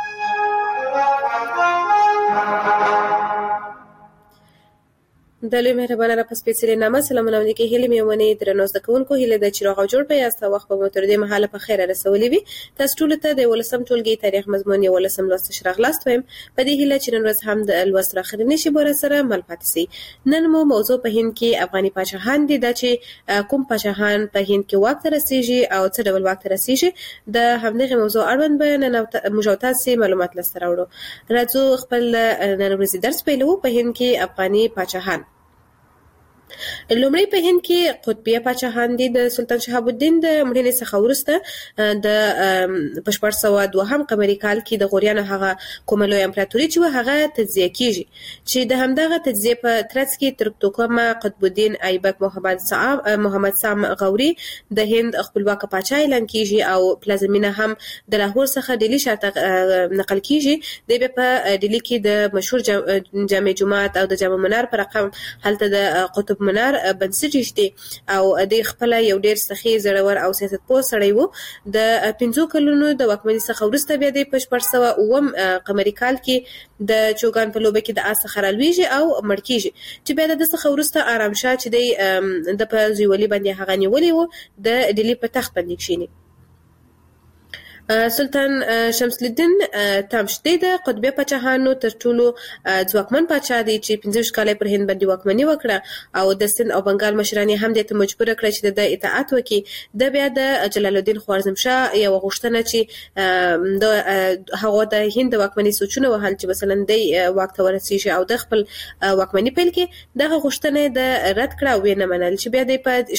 د لوی مهربانه را پس پیڅلې نامه سلامونه علیکم هیله مې ونی درنو زده کوونکو هیله د چراغ جوړ په یاسته وخت په موتر دې محاله په خیره رسولې وي. تاسو ټول ته د ولسم ټولګي تاریخ مضمون یو ولسم لوست شرح لاست ویم په دې هیله چې نن ورځ هم د لوست راخرنې شي بور سره مل پاتې سي. نن مو موضوع په هند کې افغاني پاچاهان دي د چې کوم پاچاهان په هند کې واک ته رسیږي او څه ډول واک ته رسیږي د همدغه موضوع اړوند بیان او مجوتاسي معلومات لسته راوړو. راځو خپل نن ورځې درس پیلو. په هند کې افغاني پاچاهان لومړی په هند کې قطبیه پاچاهان دي. د سلطان شهاب الدین د مړینې څخه وروسته د 1402 قمري کال کې د غوریانو هغه کومه لوی امپراتوري چې هغه تجزیه کیږي چې د همدغه تجزیه په ترڅ کې ترکتوکما قطب الدین ایبک محمد سام غوري د هند خپلواک پاچا اعلان کیږي او پلازمینه هم د لاهور څخه ډیلی شاته نقل کیږي. د په ډیلی کې د مشهور جامع جماعت او د جامع منار پر رقم هلته د قطب منار بنسټ شته او د خپل یو ډیر سخی زړور او سیاست پوه سړی وو. د 15 کلونو د واکمنۍ څخه وروسته بیا د 1409 قمري کال کې د چوغان په لوبه کې د اس خرالويږي او مړ کیږي چې بیا د څخه وروسته آرام شاه چې د په زویولي باندې هغه نیولې وو د ډیلی په تخت باندې کښینی. سلطان شمس الدین تامشتی د قطبیه پاچاهانو تر ټولو ځواکمن پاچا دی چې 15 کال پر هند باندې واکمني وکړه او د سند او بنگال مشران هم د مجبور کړ چې د اطاعت وکړي. د بیا د جلال الدین خوارزمشاه یو غوښتنه چې د هغه د هند واکمني سوچونه وهل چې مثلا د واک ته ورسیږي او د خپل واکمني پیل کې دغه غوښتنه د رد کړه او نه منل چې بیا د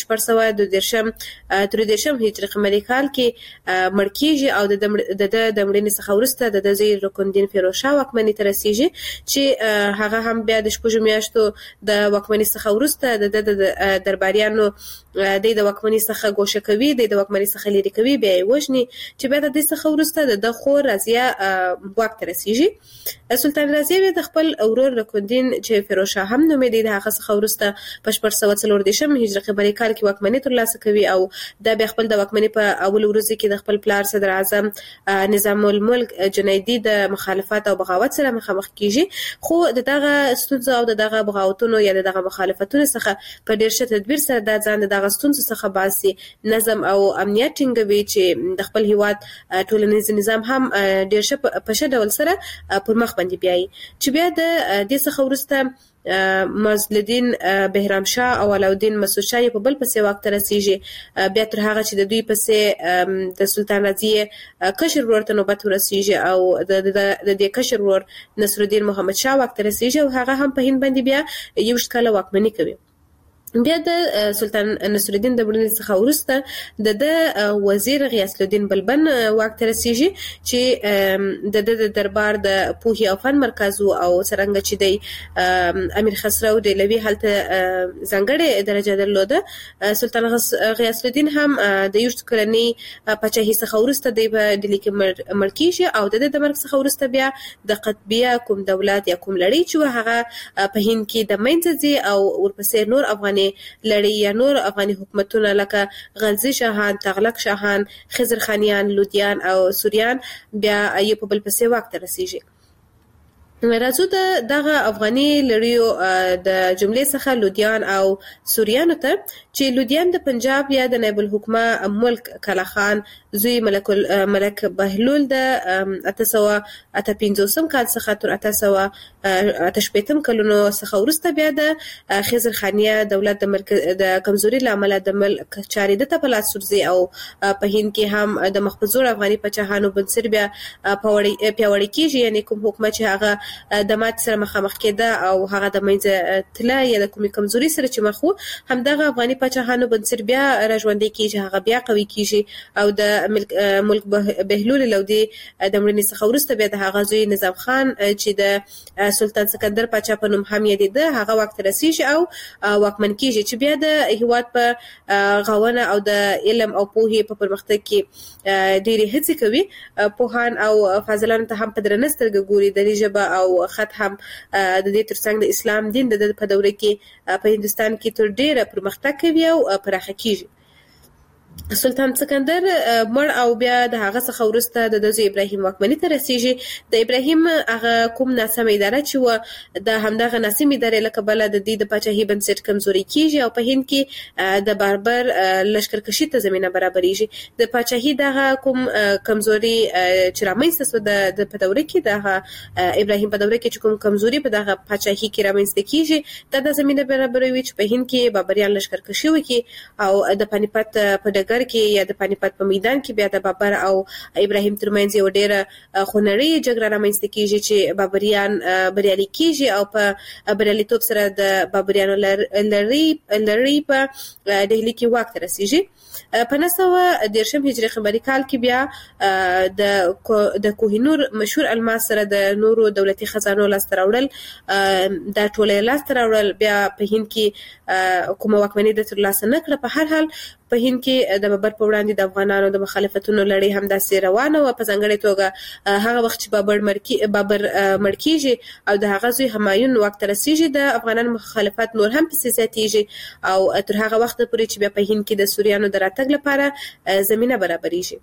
1413 هجري قمري کال کې مړ کیږي او د مړینې څخه وروسته د زیر رکندین فیروزشاه واکمنۍ ته رسیږي چې هغه هم بیا د شپږو میاشتو د واکمنۍ څخه وروسته د درباریانو د واکمنۍ څخه ګوښه کوي د واکمنۍ څخه لري کوي بیا یې وژني چې بیا د دې څخه وروسته د خور رضیه واک ته رسیږي. سلطان رضیه د خپل ورور رکندین چې فیروزشاه هم نومېده د هغه څخه وروسته په 1414 هجري قمري کال کې واکمنۍ ترلاسه کوي او دا بیا خپل د واکمنۍ په اول ورځ کې د خپل پلار صدر اعظم نظام الملک جنیدی د مخالفت او بغاوت سره مخامخ کیږي. خو دغه ستونزه او دغه بغاوتونو یا دغه مخالفتونو څخه په ډیر ښه تدبیر سره د ځان دغه ستونزو څخه باسي نظم او امنیت ټینګوي چې د خپل هیواد ټولنیز نظام هم ډیر ښه په ښه ډول سره پر مخ باندې بیایي چې بیا د دې څخه وروسته مازلدین بهرام شاه او علاءالدین مسعود شاه په بل پسې واک ته رسیږي. بیا تر هغه چې د دوی پسې د سلطان رضیه کشر ورور ته نوبت ورسیږي او د دې کشر ورور نصر الدین محمد شاه واک ته رسیږي او هغه هم په هند باندې بیا یو کال واکمني کوي. بیا د سلطان نصر الدین د مړینې څخه وروسته د وزیر غیاث الدین بلبن واک ته رسیږي چې د دربار د پوهې او فن مرکز او څرنګه چې د امیر خسرو دهلوي هلته ځانګړې درجه درلوده. سلطان غیاث الدین هم د یو کلنۍ پاچاهۍ څخه وروسته د ډیلی کې مړ کیږي او د مرګ څخه وروسته بیا د قطبیه کوم دولت یا کوم لړۍ چې هغه په هند کې د منځه ځي او ورپسې نور افغاني لړۍ یا نور افغاني حکومتونه لکه غلزي شاهان، تغلق شاهان، خضر خانیان، لودیان او سوریان بیا یو په بل پسې واک ته رسیږي. راځو دغه افغاني لړیو د جملې څخه لودیان او سوریانو ته چې لودیان د پنجاب یا د نایب الحکومه ملک کلا خان زوی ملک بهلول د 1858 کال څخه تر 1888 کلونو څخه وروسته بیا د خضر خانیه دولت د کمزوري لامل د ملک چارې د تپلاس سورزي او په هند کې هم د مخبزور افغاني پاچاهانو بنسټ بیا پیاوړی کیږي. یعنی کوم حکومت چې هغه د مات سره مخامخ کېده او هغه د منځ تله یا د کومې کمزوري سره چې مخ وو، همدغه افغاني پاچاهانو بنسټ بیا راژوندی کیږي، هغه بیا قوي کیږي او د ملک بهلول لودي د مړینې څخه وروسته بیا د هغه زوی نظام خان چې د سلطان سکندر پاچا په نوم هم یادېده هغه واک ته رسیږي او واکمن کیږي چې بیا د هیواد په غوونه او د علم او پوهې په پرمختګ کې ډېرې هڅې کوي. پوهان او فاضلان ته هم په درنه سترګه ګوري، د ژبه او خط هم د دې ترڅنګ د اسلام دین د په دوره کې په هندستان کې تر ډېره پرمختګ کوي او پراخه کیږي. سلطان سکندر مړ او بیا د هغه څخه وروسته د دوی ابراهیم واکمنۍ ته رسیږي. د ابراهیم هغه کوم ناسمه اداره چې و د همدغه ناسمه ادارې له کبله د دې د پاچاهۍ بنسټ کمزوري کیږي او په هند کې د باربر لشکرکشي ته زمينه برابرېږي. د پاچاهۍ دغه کوم کمزوري چې رامنځته شو د په دوره کې د ابراهیم په دوره کې چې کوم کمزوري په دغه پاچاهۍ کې رامنځته کیږي د زمينه برابروي چې په هند کې بابریان لشکرکشي وکړي او د پانیپت په ډګر کې یا د پانیپت په میدان کې بیا د بابر او ابراهیم ترمنځ یو ډېره خونړۍ جګړه رامنځته کیږي چې بابریان بریالي کیږي او په بریالیتوب سره د بابریانو لړۍ په دهلی کې واک ته رسیږي. په 913 هجري قمري کال کې بیا د کوهینور مشهور الماس سره د نورو دولتي خزانو لاسته راوړل د ټوله لاسته راوړل بیا په هند کې کومه واکمنۍ د ترلاسه نه کړه. په هر حال په هند کې د بابر په وړاندې د افغانانو د مخالفتونو لړۍ هم داسې روانه وه. په ځانګړې توګه هغه وخت چې بابر مړ کیږي او د هغه زوی همایون واک ته رسیږي د افغانانو مخالفت نور هم پسې زیاتیږي او تر هغه وخت پورې چې بیا په هند کې د سوریانو د راتګ لپاره زمينه برابرېږي.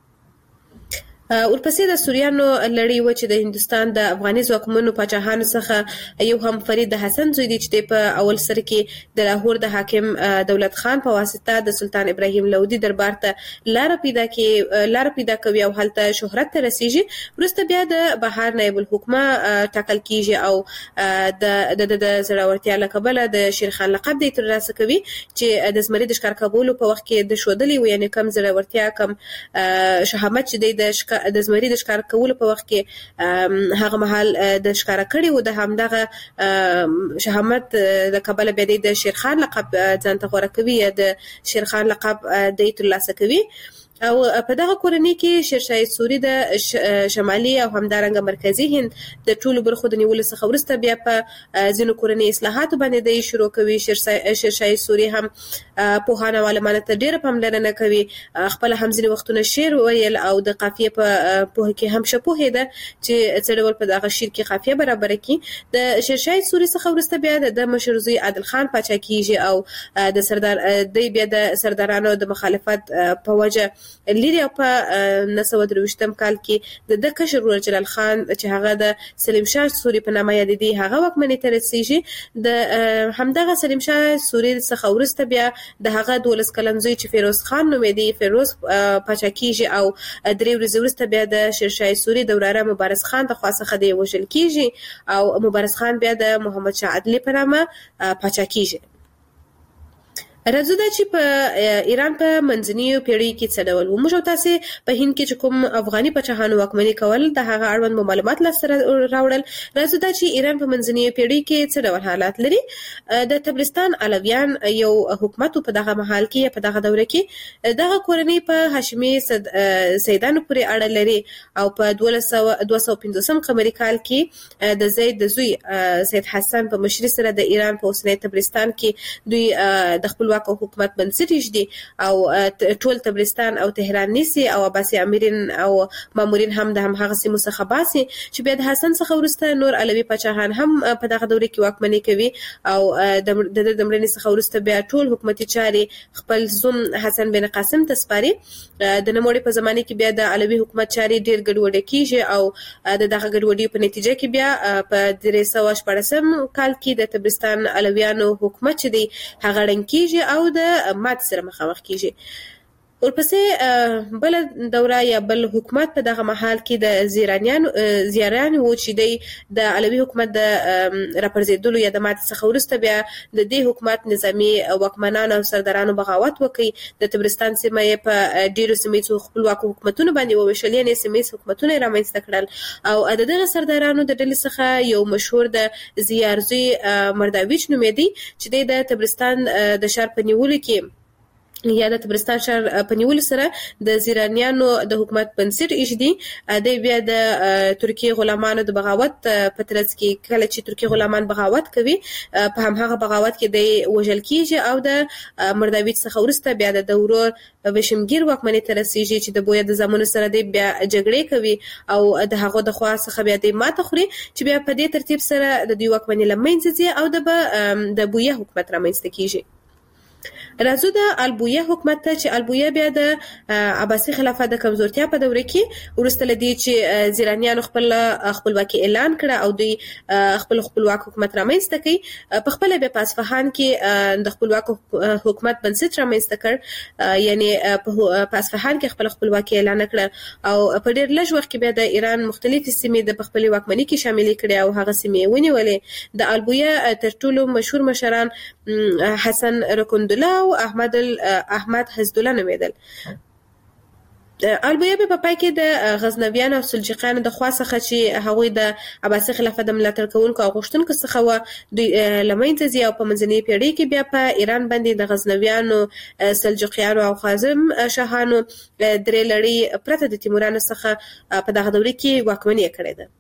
ورپسې د سوریانو لړۍ و چې د هندستان د افغاني ځواکمنو پاچاهانو څخه یو هم فرید حسن زوی دی چې په اول سر کې د لاهور د حاکم دولت خان په واسطه د سلطان ابراهیم لودي دربار ته لار پیدا کوي او هلته شهرت ته رسیږي. وروسته بیا د بهار نایب الحکومه ټاکل کیږي او د زړورتیا له کبله د شیرخان لقب دی ترلاسه کوي چې د زمري د ښکار کولو په وخت کې د ښودلې و، یعنی کم زړورتیا کم شهامت چې د زمري د ښکار کولو په وخت کې هغه مهال د ښکار کړي و، د همدغه شهامت د کبله بیا د شیرخان لقب ځان ته غوره کوي یا د شیرخان لقب د ترلاسه کوي. او په دغه کورنۍ کې شیرشاه سوري د شمالي او همدارنګه مرکزی هند د ټولو برخو د نیولو څخه وروسته بیا په ځینو کورنۍ اصلاحاتو باندې د شروع کوي. شیرشاه سوري هم پوهانه او عالمانه ته ډېره پاملرنه کوي، خپل هم ځینې وختونه شعر ویل او د قافیې په پوهه کې هم ښه پوهېده چې څه ډول په دغه شعر کې قافیه برابره کړي. د شیرشاه سوري څخه وروسته بیا د مشر زوی عادل خان پاچا کیږي او د سردار دی بیا د سردارانو د مخالفت په وجه لري او په 1923 کال کې د کشر ورور جلال خان چې هغه د سلیم شاه سوري په نامه یادېدی هغه واکمنۍ ته رسیږي. د همدغه سلیم شاه سوري څخه وروسته بیا د هغه 12 کلن زوی چې فیروز خان نومېدی فیروز پاچا کیږي او 3 ورځې وروسته بیا د شیرشاه سوري د وراره مبارز خان د خوا څخه دی وژل کیږي او مبارز خان بیا د محمد شاه عدلی په نامه پاچا کیږي. راځو دا چې په ایران په منځنیو پیړیو کې څه ډول و. موږ تاسو په هند کې چې کوم افغاني پاچاهانو واکمني کول د هغه اړوند معلومات لاسته راوړل. راځو دا چې ایران په منځنیو پیړیو کې څه ډول حالات لري. د تبرستان علویان یو حکومت په دغه محل کې په دغه دوره کې دغه کورنۍ په هاشمي سیدانو پورې اړه لري او په 1215 قمري کال کې د زید د زوی سید حسن په مشرۍ سره د ایران په اوسنۍ تبرستان کې دوی د خپل او حکومت بنسټ دي او ټول تبرستان او تهران نیسي او عباسي امیرین او مامورین هم د هغه سیمو څخه باسي چې بیا د حسن څخه وروسته نور علوي پاچاهان هم په دغه دوره کې واکمني کوي او د مړینې څخه وروسته بیا ټول حکومتي چاري خپل زوم حسن بن قاسم ته سپاري. د نوموړي په زمانه کې بیا د علوي حکومت چاري ډیر ګډوډ کیږي او دغه ګډوډي په نتیجه کې بیا په 1314 کال کې د تبرستان علویانو حکومت چې دی هغه ړنګ کیږي او د مات سره مخامخ کیږي. ورپسې بل دوره یا بل حکومت په دغه محل کې د زیارانو و چې د علوي حکومت د راپرزیدلو یا د ماتې څخه وروسته بیا د دې حکومت نظامی واکمنان او سردارانو بغاوت وکړي. د تبرستان سیمه یې په ډیرو سیمه خپلواکو حکومتونو باندې وویشل، یعنې سیمه حکومتونه رامنځته کړل او د دغه سردارانو د ډلې څخه یو مشهور د زیارزی مرداویچ نومېدی چې د تبرستان د ښار په نیولو کې یا د تبرستان ښار په نیولو سره د زیرانیانو د حکومت بنسټ ایښودي. د بیا د ترکیې غلامانو د بغاوت په ترڅ کې کله چې ترکیې غلامان بغاوت کوي په هماغه بغاوت کې د وژل کیږي او د مرداویچ څخه وروسته بیا د ورور وشمګیر واکمنۍ ته رسیږي چې د بویا د زمانو سره د بیا جګړې کوي او د هغه د خوا څخه بیا د ماته خوري چې بیا په دې ترتیب سره د دوی واکمنۍ لمنځه ځي او د بویا حکومت رامنځته کیږي. راځو د البویه حکومت ته چې البویه بیا د عباسي خلافت د کمزورتیا په دوره کې وروسته لدی چې زیرانیانو خپلواکي اعلان کړه او دوی خپلواک حکومت رامنځته کړي. په خپل بیا په اصفهان کې د خپلواک حکومت بنسټ رامنځته کړ، یعنی په اصفهان کې خپلواکي اعلان کړه او په ډېر لږ وخت کې بیا د ایران مختلفې سیمې د خپل واکمنۍ کې شاملې کړي او هغه سیمې ونیولې. د البویه تر ټولو مشهور مشران حسن رکندله او احمد حزدالله نومېدل. البویه په پای کې د غزنویانو او سلجوقیانو د خوا څخه چې هغوی د عباسي خلافت د ملاتړ کوونکو او غوښتونکو څخه و دوی لمنځه ځي او په منځنۍ پیړۍ کې بیا په ایران باندې د غزنویانو، سلجوقیانو او خوارزم شاهانو درې لړۍ پرته د تیمورانو څخه په دغه دوره کې واکمني کړې ده.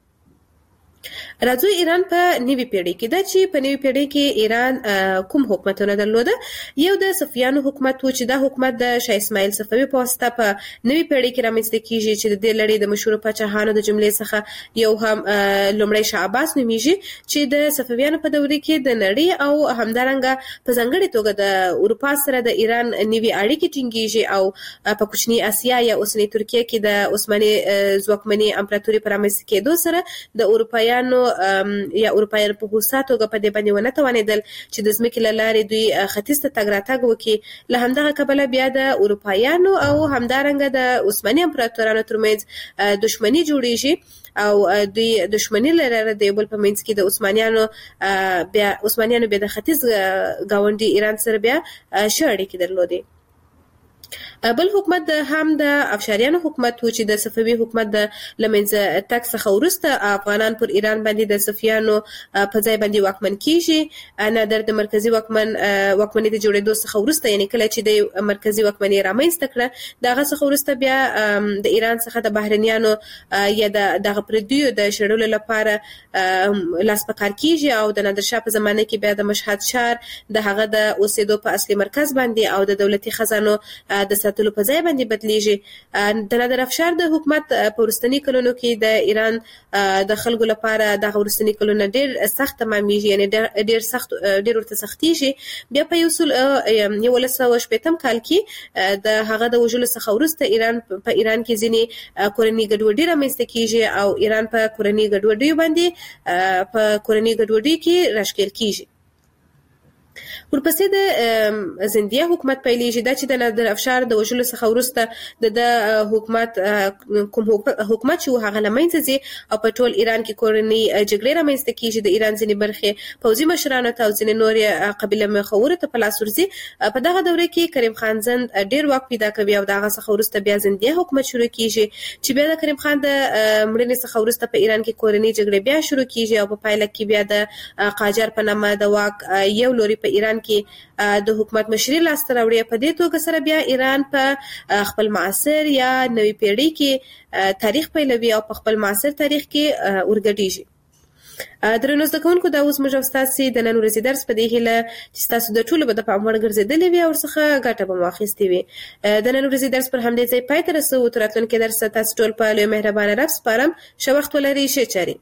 راځو ایران په نوې پیړۍ کې دا چې په نوې پیړۍ کې ایران کوم حکومتونه درلوده. یو د صفویانو حکومت و چې دا حکومت د شاه اسماعیل صفوي په واسطه په نوې پیړۍ کې رامنځته کیږي چې د دې لړۍ د مشهور پاچاهانو د جملې څخه یو هم لومړی شاه عباس نومیږي چې د صفویانو په دوره کې د نړۍ او همدارنګه په ځانګړې توګه د اروپا سره د ایران نوې اړیکې ټینګیږي او په کوچنی اسیا یا اوسنۍ ترکیه کې د عثماني ځواکمنې امپراتوري په رامنځته کېدو سره د اروپایانو یا اروپایانو په هوسا توګه په دې باندې ونه توانېدل چې د ځمکې له لارې دوی ختیځ ته تګ راتګ وکړي. له همدغه کبله بیا د اروپایانو او همدارنګه د عثماني امپراتورانو ترمنځ دښمني جوړیږي او دوی دښمني لري د بل په منځ کې د عثمانیانو بیا د ختیځ گاونډي ایران سره بیا ښه اړیکې درلودې. بل حکومت هم د افشاریانو حکومت و چې د صفوي حکومت د لمنځه تګ څخه وروسته افغانان پر ایران باندې د صفویانو په ځای باندې واکمن کیږي. نادر د مرکزی واکمنۍ د جوړېدو څخه وروسته یعنی کله چې د مرکزی واکمنۍ رامنځته کړه دغه څخه وروسته بیا د ایران څخه د بهرنیانو یا دغه پردیو د شړلو لپاره لاس پکار کیږي او د نادر شاه په زمانه کې بیا د مشهد ښار د هغه د اوسېدو په اصلي مرکز باندې او د دولتي خزانو د ساتلو په ځای باندې بدلیږي. د نادر افشار د حکومت په وروستني کلونو کې د ایران د خلکو لپاره د وروستني کلونو ډېر سخت تمامېږي، یعنی ډېر ورته سختېږي. بیا په 1918 کال کې د هغه د وژلو څخه وروسته په ایران کې ځینې کورنۍ ګډوډي رامنځته کیږي او ایران په کورنۍ ګډوډۍ کې راښکېل کیږي. ورپسې د زندیه حکومت پیلېږي. دا چې د نادر افشار د وژلو څخه وروسته د حکومت چې و هغه لمنځه ځي او په ټول ایران کې کورنۍ جګړې رامنځته کیږي. د ایران ځینې برخې پوځي مشرانو ته او ځینې نورې قبیله مخورو ته په لاس ورځي. په دغه دوره کې کریم خان زند ډېر واک پیدا کوي او دغه څخه وروسته بیا زندیه حکومت شروع کیږي چې بیا د کریم خان د مړینې څخه وروسته په ایران کې کورنۍ جګړې بیا شروع کیږي او په پایله کې بیا د قاجار په نامه د واک یو لوري په ایران کې د حکومت مشري لاسته راوړي. په دې توګه سره بیا ایران په خپل معاصر یا نوې پیړۍ کې تاریخ پیلوي او په خپل معاصر تاریخ کې ورګډیږي. درنو زده کوونکو دا اوس موږ ستاسو د نن ورځې درس په دې هیله چې تاسو د ټولو به د پام وړ ګرځېدلې وي او ورڅخه ګټه به مو اخیستې وي. د نن ورځې درس پر همدې ځای پای ته رسوو. تر راتلونکي درس تاسو ټول په لوی مهربانه رب سپارم. ښه وخت ولرئ. ښه چارې.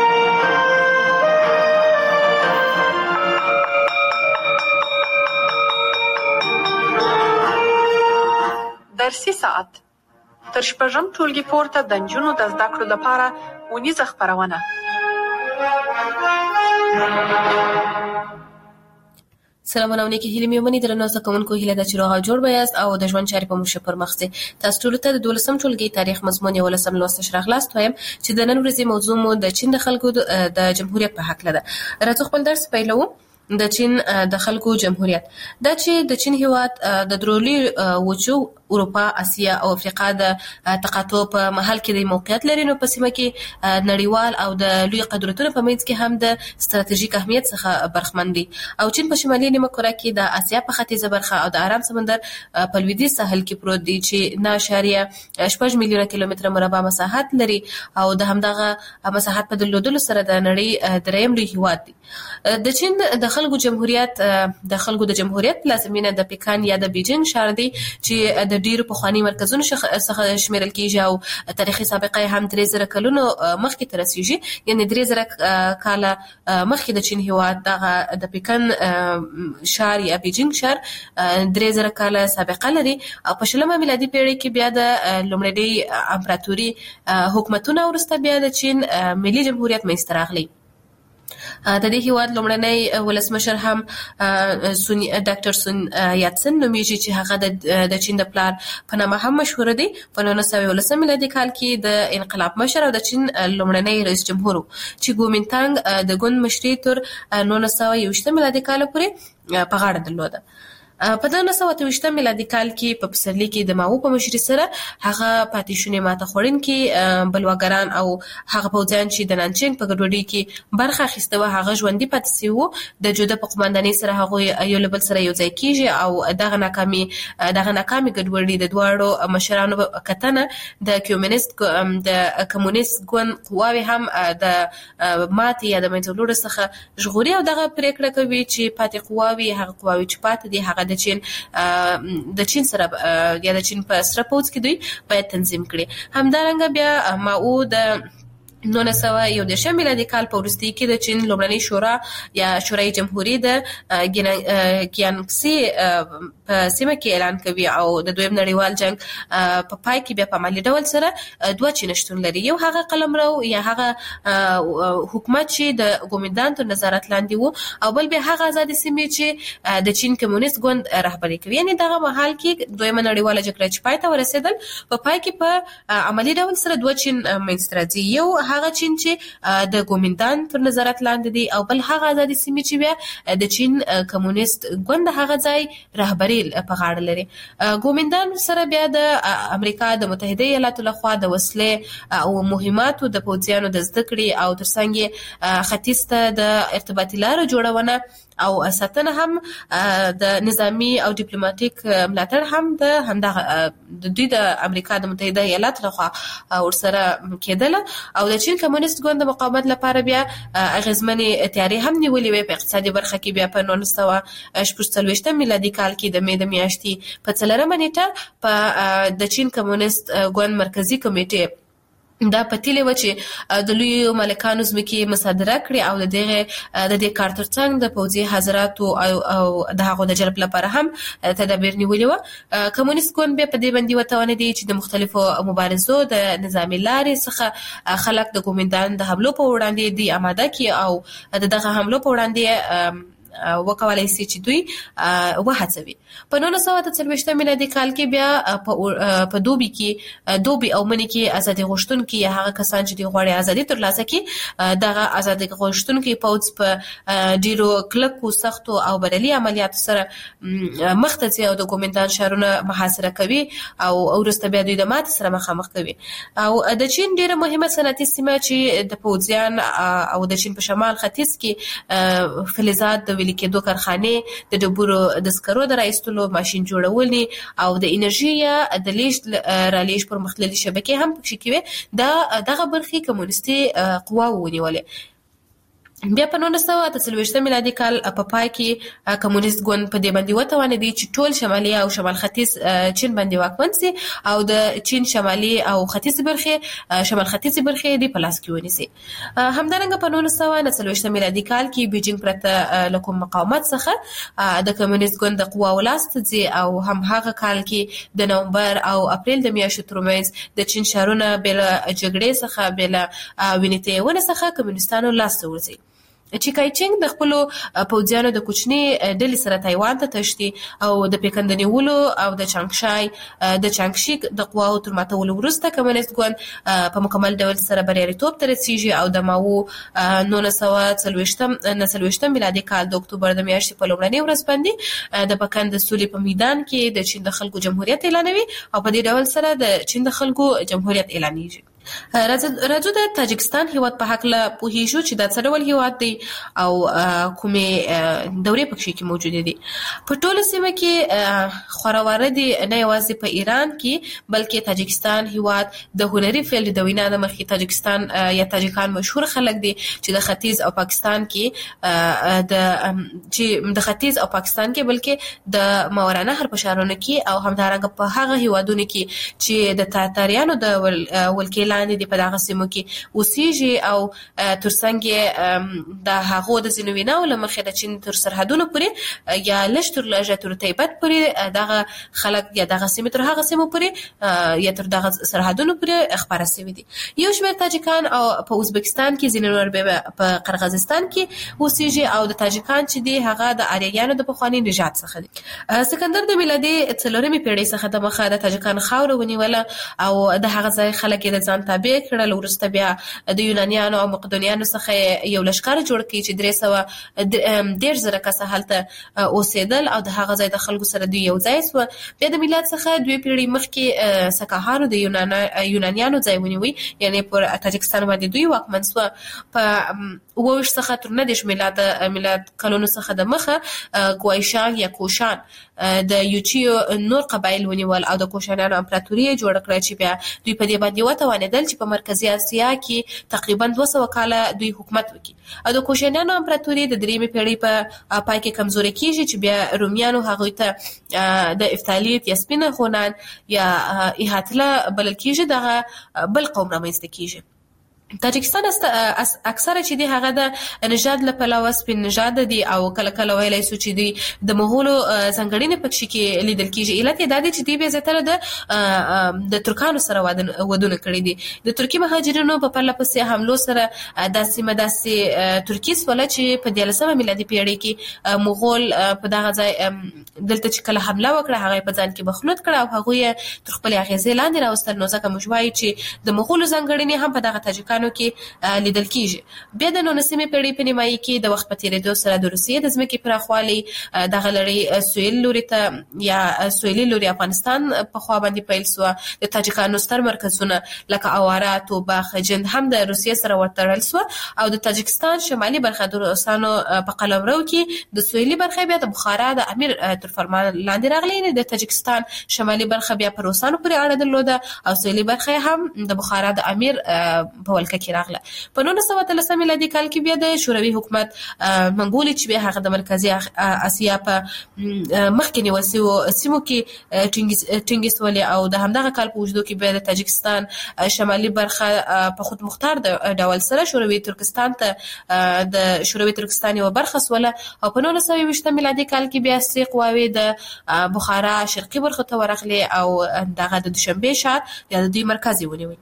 درسي ساعت تر شپږم ټولګي پورته د نجونو د زده کړو لپاره اونیزه خپرونه. سلامونه نیکی هیله میومنې درنو زکونکو هیله د چروغ جوړ بیاست او د ژوند چارې په مشه پر مخزه تاسو ټول ته د 12م ټولګي تاریخ مضمون یو لسم لوست شرغلاست وایم چې د نن ورځې موضوع مو د چین د خلکو د جمهوریت په حق لده. راځو خپل درس پیلو. د چین د خلکو جمهوریت دا چې د چین هیواد د درولي وچو اروپا، اسیا او افریقا د تقاطع په محل کې د موقعیت لري، نو په سیمه کې نړیوال او د لوی قدرتونو په منځ کې هم د ستراتیژیک اهمیت څخه برخمن دي. او چین په شمالي نیمه کره کې د اسیا په ختیځه برخه او د آرام سمندر په لویدیځ ساحل کې پروت دی چې 9.8 میلیونه کیلومتر مربع مساحت لري او د همدغه مساحت په درلودلو سره د نړۍ دریم لوی هیواد دی. د چین د خلکو جمهوریت لازمینه د پیکان یا د بیجینګ ښار دی چې د ډیرو پخوانی مرکزونو څخه شمیرل کیږي او تاریخي سابقه هم 3000 کلونو مخکې تر رسیږي، یعنی 3000 کال مخکې د چین هیواد د پیکان ښار یا بیجینګ ښار 3000 کال سابقه لري او په شلمه میلادي پیړۍ کې بیا د لومړنۍ امپراتوري حکومتونو ورسته بیا د چین ملي جمهوریت منځته راغلی. د دې هیواد لومړنی ولسمشر هم ډاکټر سون یاتسن نومیږي چې هغه د چین د پلار په نامه هم مشهور دی. په 1919 میلادي کال کې د انقلاب مشر او د چین لومړنی رئیس جمهور چې ګومینتانګ د ګوند مشري تر 1921 میلادي کال پورې په غاړه درلوده. په 1928 میلادي کال کې په پسرلي کې د ماو په مشرۍ سره هغه پاتې شونې ماته خوړن کې بلواګران او هغه پوځیان چې د نانچین په ګډوډۍ کې برخه اخیسته و هغه ژوندۍ پاتې شي وو. د جوده په قوماندانۍ سره هغه یو بل سره یو ځای کیږي او دغه ناکامي ګډوډۍ د دواړو مشرانو کتنه د کمونیست ګوند قواوي هم د ماتې یا د منځلوړ څخه ژغوري او دغه پریکړه کوي چې پاتې قواوي هغه قواوي چې پاتې دي هغه د چین سره یا د چین په سره پوځ کې دوی باید تنظیم کړي. همدارنګه بیا ماو د 1911 میلادي کال په وروستي کې د چین لومړنۍ شورا یا شورای جمهوریت د ګیانګسي په سیمه کې اعلان کوي او د دویم نړیوال جنگ په پای کې بیا په عملي ډول سره دوه چین شتون لري. یو هغه قلمرو یا هغه حکومت چې د ګومینتان تر نظارت لاندې وو او بل بیا هغه آزاد سیمې چې د چین کمونیست ګوند رهبري کوي. یعنی دغه مهال کې دویمه نړیواله جګړه چې پای ته ورسېدل په پای کې په عملي ډول سره دوه چین منځته راځي. یو هغه چین چې د ګومینتان تر نظارت لاندې دی او بل هغه آزادي سیمې چې بیا د چین کمونیست ګوند هغه ځای رهبري په غاړه لري. ګومینتان سره بیا د امریکا د متحده ایالاتو لخوا د وسلې او مهماتو د پوځیانو د زده کړې او ترڅنګ ختیځ ته د ارتباطي لارو جوړونه او ساتنه هم د نظامی او ډیپلوماټیک ملاتړ هم د همدغه د دوی د امریکا د متحده ایالاتو لخوا ورسره کېدل او د چین کمونیست ګوند د مقاومت لپاره بیا اغیزمنې تیاری هم نیولې وي. په اقتصادي برخه کې بیا په 1948 میلادي کال کې د مې د میاشتې په 4مه نیټه په د چین کمونیست ګوند مرکزی کمیټې دا پتیلې و چې د لوی مالکانو ځمکې مصادره کړي او د دې کار ترڅنګ د پوځي حضراتو او د هغو د جلب لپاره هم تدابیر نیولي وو. کمونیست ګوند بیا په دې باندې وتوانېدی چې د مختلفو مبارزو د نظامي لارې څخه خلک د ګومینتان د حملو په وړاندې دی آماده کړي او دغه حملو په وړاندې وکولای شي چې دوی وهڅوي. په 1940 میلادي کال کې بیا په دوبي او منی کې ازادي غوښتونکي یا هغه کسان چې د غوړې ازادي ترلاسه کړي دغه ازادي غوښتونکي پوځ په ډیرو کلکو سختو او بریالي عملیاتو سره مخ ته ځي او د ګومینتان ښارونه محاصره کوي او وروسته بیا دوی د ماتې سره مخامخ کوي. او د چین ډیره مهمه صنعتي سیمه چې د پوځیان او د چین په شمال ختیځ کې فلزات د ویلي کېدو کارخانې د ډبرو د سکرو د راایستلو ماشین جوړولې او د انرژي یا د لیږد رالیږد پرمختللي شبکې هم پکې کوي. دغه برخې کمونیستي قواوو ونیولې. بیا په 1940 میلادي کال په پای کې کمونیست ګوند په دې باندې وتوانېدی چې ټول شمالي او شمال ختیځ چین باندې واکمن سي او د چین شمالي او ختیځ برخې شمال ختیځ برخې د پلاس کې ونیسي. همدارنګه په 1940 میلادي کال کې بیجینګ پرته له کوم مقاومت څخه د کمونیست ګوند د قواو لاس ته ځي او هم هغه کال کې د نومبر او اپریل د میاشتو ترمنځ د چین ښارونه بل جګړې څخه بل وینې ته ونه څخه کمونیستانو لاس ته ورځي. چیکایچینګ د خپل پوځیانو د کوچني ډلې سره تایوان ته تښتي او د پیکند نیولو او د چانګشي د قواو تر ماتولو وروسته کمونیست ګوند په مکمل ډول سره بریالیتوب ته رسیږي او د ماو 1940 میلادي کال د اکتوبر د میاشتې په لومړنۍ ورځ باندې د پیکند د سولې په میدان کې د چین د خلکو جمهوریت اعلانوي او په دې ډول سره د چین د خلکو جمهوریت اعلانېږي. راځو د تاجکستان هیواد په حق له پوهیږو چې دا څه ډول هیواد دی او کومې دورې پکې کې موجود دي. په ټوله سیمه کې خوراواره دي نه یوازې په ایران کې بلکې تاجکستان هیواد د هنري فیلډ د وینا د مخې تاجکستان یا تاجکان مشهور خلک دي چې د ختیځ او پاکستان کې د ختیځ او پاکستان کې بلکې د ماورانهر په شارونو کې او همدارنګه په هغه هیوادونو کې چې د تاتاریانو د ولکې لاندې د په دغه سیمو کې اوسېږي او ترڅنګ د هغو د ځینو ویناو له مخې د چین تر سرحدونو پورې یا لږ تر لږه تر تیبت پورې دغه خلک یا دغه سیمې تر هغه سیمو پورې یا تر دغه سرحدونو پورې خپاره شوي دي. یو شمېر تاجکان او په ازبکستان کې ځینې نور په قرغیزستان کې اوسېږي او د تاجکان چې دي هغه د آریایانو د پخواني نژاد څخه دي. سکندر د میلادي 4مې پیړۍ څخه د مخه د تاجکان خاوره ونیوله او د هغه ځای خلک د ځان تابع کړل. وروسته بیا د یونانیانو او مقدونیانو څخه یو لښکر جوړ کړي چې 310,000 کسه هلته اوسېدل او د هغه ځای د خلکو سره دوی یو ځای شو. بیا د میلاد څخه 2 پیړۍ مخکې سکاهانو د یونانیانو ځای ونیوي یعنی پر تاجکستان باندې دوی واکمن شو. په 20 څخه تر 9 میلاد کلونو څخه د مخه ګوایشان یا کوشان د یوچیو نور قبایل ونیول او د کوشانانو امپراتوري جوړ کړه چې بیا دوی په دې باندې وتوانېدل چې په مرکزی اسیا کې تقریبا 200 کاله دوی حکومت وکړي او د کوشانانو امپراتوري د 3مې پیړۍ په پای کې کمزوري کیږي چې بیا رومیانو هغوی ته د افتالیت یا سپینه خونان یا احاتله بلل کیږي دغه بل قوم رامنځته کیږي. تاجکستان اکثره چې دی هغه د نژاد له پلوه سپین نژاد دي او کله کله ویلی سو چې دوی د مغولو ځانګړنې پکې کې لیدل کیږي. علت یې دا دی چې دوی بیا زیاتره د ترکانو سره ودونه کړي دي. د ترکي مهاجرینو په پرله پسې حملو سره دا سیمه داسې ترکي سوله چې په 14مه میلادي پیړۍ کې مغول په دغه ځای دلته چې کله حمله وکړه هغه په ځان کې مخلوط کړه او هغوی تر خپل اغیزې لاندې راوستل. نو ځکه موږ وایو چې د مغولو ځانګړنې هم په دغه تاجکانو کې لیدل کیږي. بیا د 19مې پیړۍ په نیمایي کې د وخت په تیریدو سره د روسیې د ځمکې پراخوالی دغه لړۍ سویل لوري ته یا سویلي لوري افغانستان په خوا باندې پیل سو. د تاجکانو ستر مرکزونه لکه اواره، توبه، خجند هم د روسیې سره ورتړل سو او د تاجکستان شمالي برخه د روسانو په قلمرو کې د سویلي برخه بیا د بخارا د امیر تر فرمان لاندې راغلی. د تاجکستان شمالي برخه بیا په روسانو پورې اړه درلوده او سویلي برخه هم د بخارا د امیر په ولکه کې راغله. په 1913 میلادي کال کې بیا د شوروي حکومت منګولي چې بیا هغه د مرکزی اسیا په مخکې نیول سیمو کې ټینګیس ولې او د همدغه کال په وجودو کې بیا د تاجکستان شمالي برخه په خود مختار ډول سره شوروي ترکستان ته د شوروي ترکستان یو برخه سوله او په 1920 میلادي کال کې بیا سری قواوی د بخارا شرقي برخه ته ورغلي او دغه د دوشنبه شهر یا د دوی مرکزي ونیوي.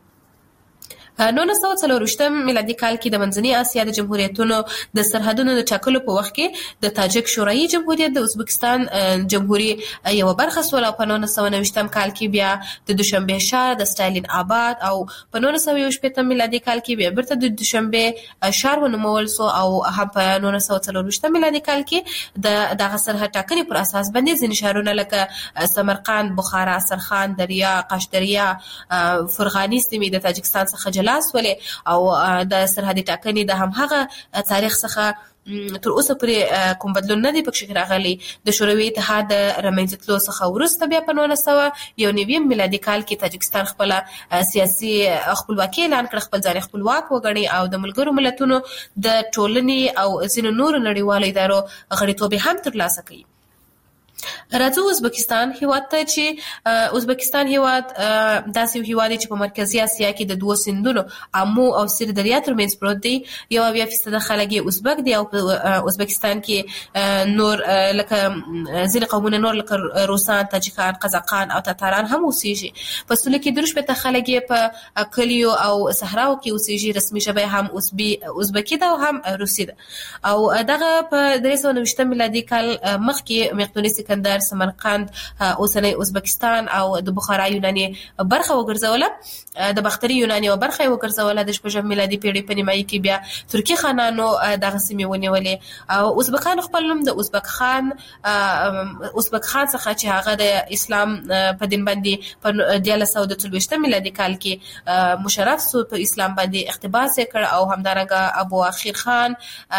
1940 میلادي کال کې د منځنۍ اسیا د جمهوریتونو د سرحدونو د ټاکلو په وخت کې د تاجک شوروي جمهوریت د ازبکستان جمهوریت یو برخه سول او په 1990 کال کې بیا د دوشنبه شهر د ستالین آباد او په 1918 میلادي کال کې بیا برته د دوشنبه شهر ونومول سو او هم په 1940 میلادي کال کې د دغه سرحد ټاکنې پر اساس باندې ځینې شهرونه لکه سمرقند، بخارا، سرخان، دریا، قشدریا، فرغاني سیمې د تاجکستان څخه جلا سولې او د سرحدي ټاکنې د همغه تاریخ څخه تر اوسه پورې کوم بدلون نه دی پکې راغلی. د شوروي اتحاد د رامنځتلو څخه وروسته بیا په 1990 میلادي کال کې تاجکستان خپل سیاسي خپلواکي اعلان کړ، خپل ځان خپلواک وګڼي او د ملګرو ملتونو د ټولنې او ځینو نورو نړیوالو ادارو غړیتوب هم ترلاسه کړي. راځو ازبکستان هیواد ته چې ازبکستان هیواد داسې یو هیواد چې په مرکزی اسیا کې د دوه سیندونو امو او سیر دریا ترمنځ پروت دی. 1% خلک یې ازبک دي او په ازبکستان کې نور لکه ځینې قومونه نور لکه روسان، تاجکان، قزاقان او تاتاران هم اوسېږي. په سوله کې 3% خلک یې په کلیو او صحراو کې اوسېږي. رسمي ژبه هم ازبکی ده او هم روسي ده. او دغه په 329 میلادي کال مخکې مقدوني سکندر سمرقند اوسنۍ ازبکستان او د بخارا یوناني برخه وګرځوله، د باختري یوناني او برخه وګرځوله. د 6 میلادي پیړۍ په نیمایي کې بیا ترکی خانانو دغه سیمې ونیولې او ازبکان خپل نوم د ازبک خان څخه چې هغه د اسلام په دین باندې په 1924 میلادي کال کې مشرف سو په اسلام باندې اقتباس کړ او همدارنګه ابو اخیر خان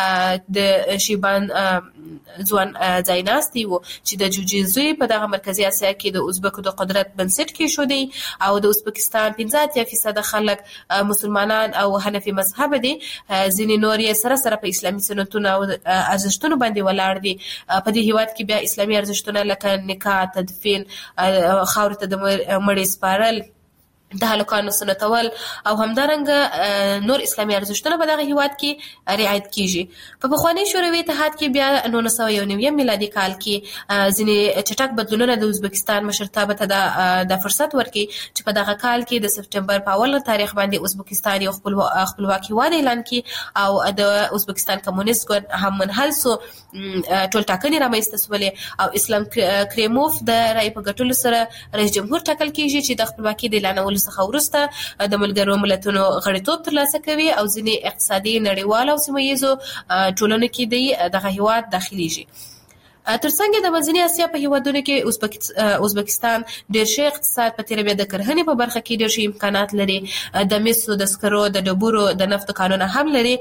د شیبان ځوان ځایناستي وو چې د جوجیزوی په دغه مرکزی اسیا کې د ازبکو د قدرت بنسټ کې شو دی. او د ازبکستان 15% خلک مسلمانان او حنفي مذهب دي. ځینې نور یې سره په اسلامي سنتونو او ارزښتونو باندې ولاړ دي. په دې هیواد کې بیا اسلامي ارزښتونه لکه نکاح، تدفین، خاورې ته د مړي سپارل، د هلکانو سنتول او همدارنګه نور اسلامي ارزښتونه په دغه هیواد کې رعایت کیږي. په پخوانی شوروي اتحاد کې بیا 1991 میلادي کال کې ځینې چټک بدلونونه د ازبکستان مشرتابه ته د فرصت ورکړي چې په دغه کال کې د سپټمبر په اول تاریخ باندې ازبکستان یو خپلواک هیواد اعلان کړي او د ازبکستان کمونیست ګوند هم منحل سو. ټول ټاکنې رامنځته شولې او اسلام کریموف د رای په ګټلو سره رئیس جمهور ټاکل کیږي چې د خپلواکۍ د اعلانولو څخه وروسته د ملګرو ملتونو غړیتوب ترلاسه کوي او ځینې اقتصادي نړیوال او سیمه ییزو ټولنو کې دغه هیواد داخليږي. ترڅنګ د منځنۍ اسیا په هیوادونو کې ازبکستان ډېر ښه اقتصاد په تیره بیا د کرهنې په برخه کې ډېر ښه امکانات لري. د مسو، د سکرو، د ډبرو، د نفتو کانونه هم لري.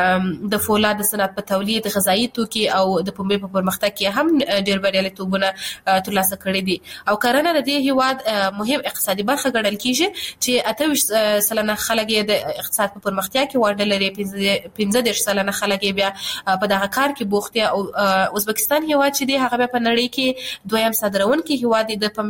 د فولاد د صنعت په تولید، غذایي توکي او د پنبې په پرمختګ کې هم ډېر بریالیتوبونه ترلاسه کړي دي. او کرهنه د دې هیواد مهم اقتصادي برخه ګڼل کیږي چې 28% خلک یې د اقتصاد په پرمختیا کې ونډه لري. 15% خلک یې بیا په دغه کار کې بوخت دي. او ازبکستان هیواد چې دی هغه په نړۍ کې دویم صادرونکي هیواد دی. د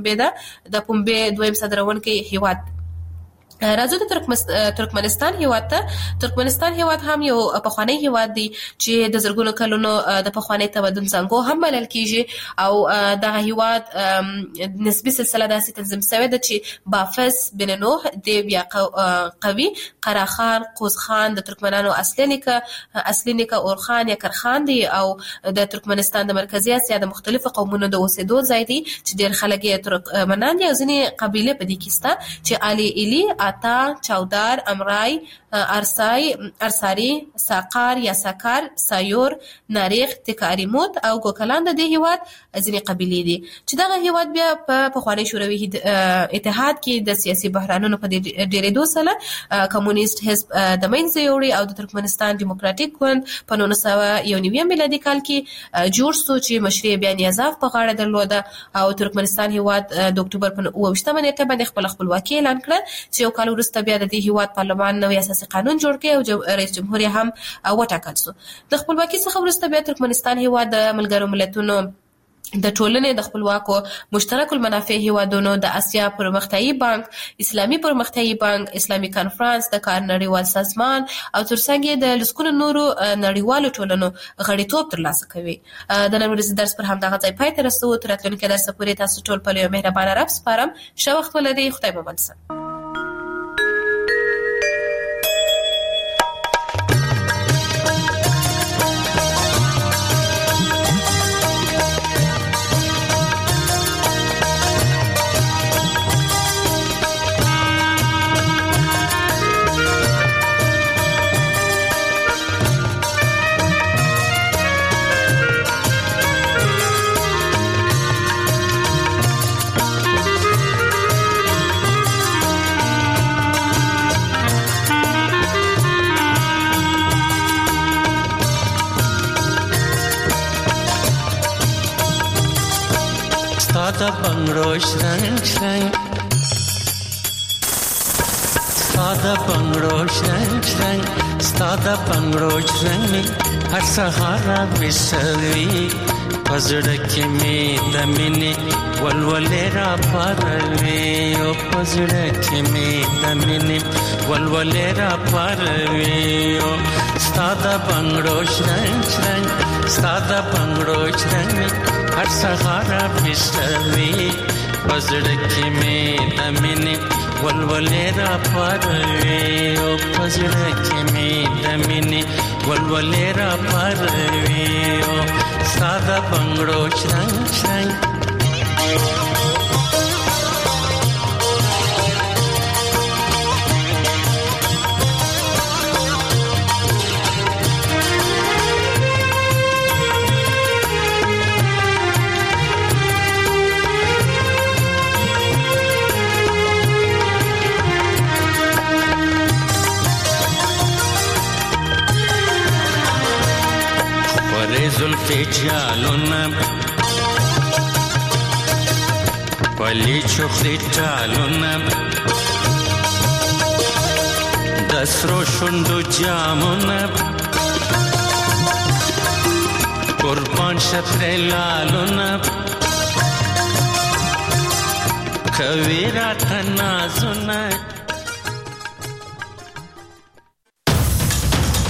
پنبې دویم صادرونکي هیواد. راځو د ترکمنستان هیواد ته. ترکمنستان هیواد هم یو پخوانی هیواد دی چې د زرګونو کلونو د پخوانی تمدن زنګو هم بلل کیږي. او دغه هیواد نسبی سلسله داسې تنظیم شوی ده چې بافس، بن نوح، دیو یا قوي، قراخان، قوزخان د ترکمنانو اصلي نیکه اورخان یا کرخان دی. او د ترکمنستان د مرکزی اسیا د مختلفو قومونو د اوسېدو ځای دی چې ډېر خلک یې ترکمنان دي. او ځینې قبیلې په دې کې شته چې علي ایلی، آتا، چودار، امرای، ارساری، ساقار یا ساکار، سایور، ناریخ، تکاریموت او ګوکلان د دې هیواد ځینې قبیلې دي چې دغه هیواد بیا په پخوانی شوروي اتحاد کې د سیاسي بحرانونو په ډېرېدو سره کمونیست حزب د منځه یوړی او د ترکمنستان دیموکراتیک ګوند په 1991 میلادي کال کې جوړ شو چې مشري بیا نیازاف په غاړه درلوده. او ترکمنستان هیواد د اکتوبر په 28 نیټه باندې خپل خپلواکي اعلان کړه چې یو کال وروسته بیا د دې هیواد پارلمان نوی اساسي قانون جوړ کړ او رئیس جمهور هم وټاکل شو. د خپلواکۍ څخه وروسته بیا ترکمنستان هیواد د ملګرو ملتونو د ټولنې د خپلواکو مشترک المنافع هیوادونو د اسیا پرمختیایي بانک، اسلامي پرمختیایي بانک، اسلامي کنفرانس، د کار نړیوال سازمان او ترڅنګ د لسکونو نورو نړیوالو ټولنو غړیتوب ترلاسه کوي. د نن ورځې درس پر همدغه ځای پای ته رسوو. تر راتلونکي درس پورې تاسو ټول په یو مهربانه رب سپارم. ښه وخت ولرئ. خدای مو منسه. Stada bangro shrang shrang, stada bangro shrang shrang, stada bangro shrang, har sahara bisavi. پزړه کې مې د مینې ولولې را پاروي او پزړه کې مې د مینې ولولې را پاروي او ستاده بنگړو شرنګ شرنګ ستاده بنگړو شرنګ هر سهار بشوي پزړه کې مې د مینې ولولې را پاروي او پزړه کې مې د مینې ولولې را پاروي او ستاده بنگړو شرنګ شرنګ زلفی جالونه پلی چوخی جالونه دسرو شندو جامونه قربان شتر لالونه کوي را تنازونه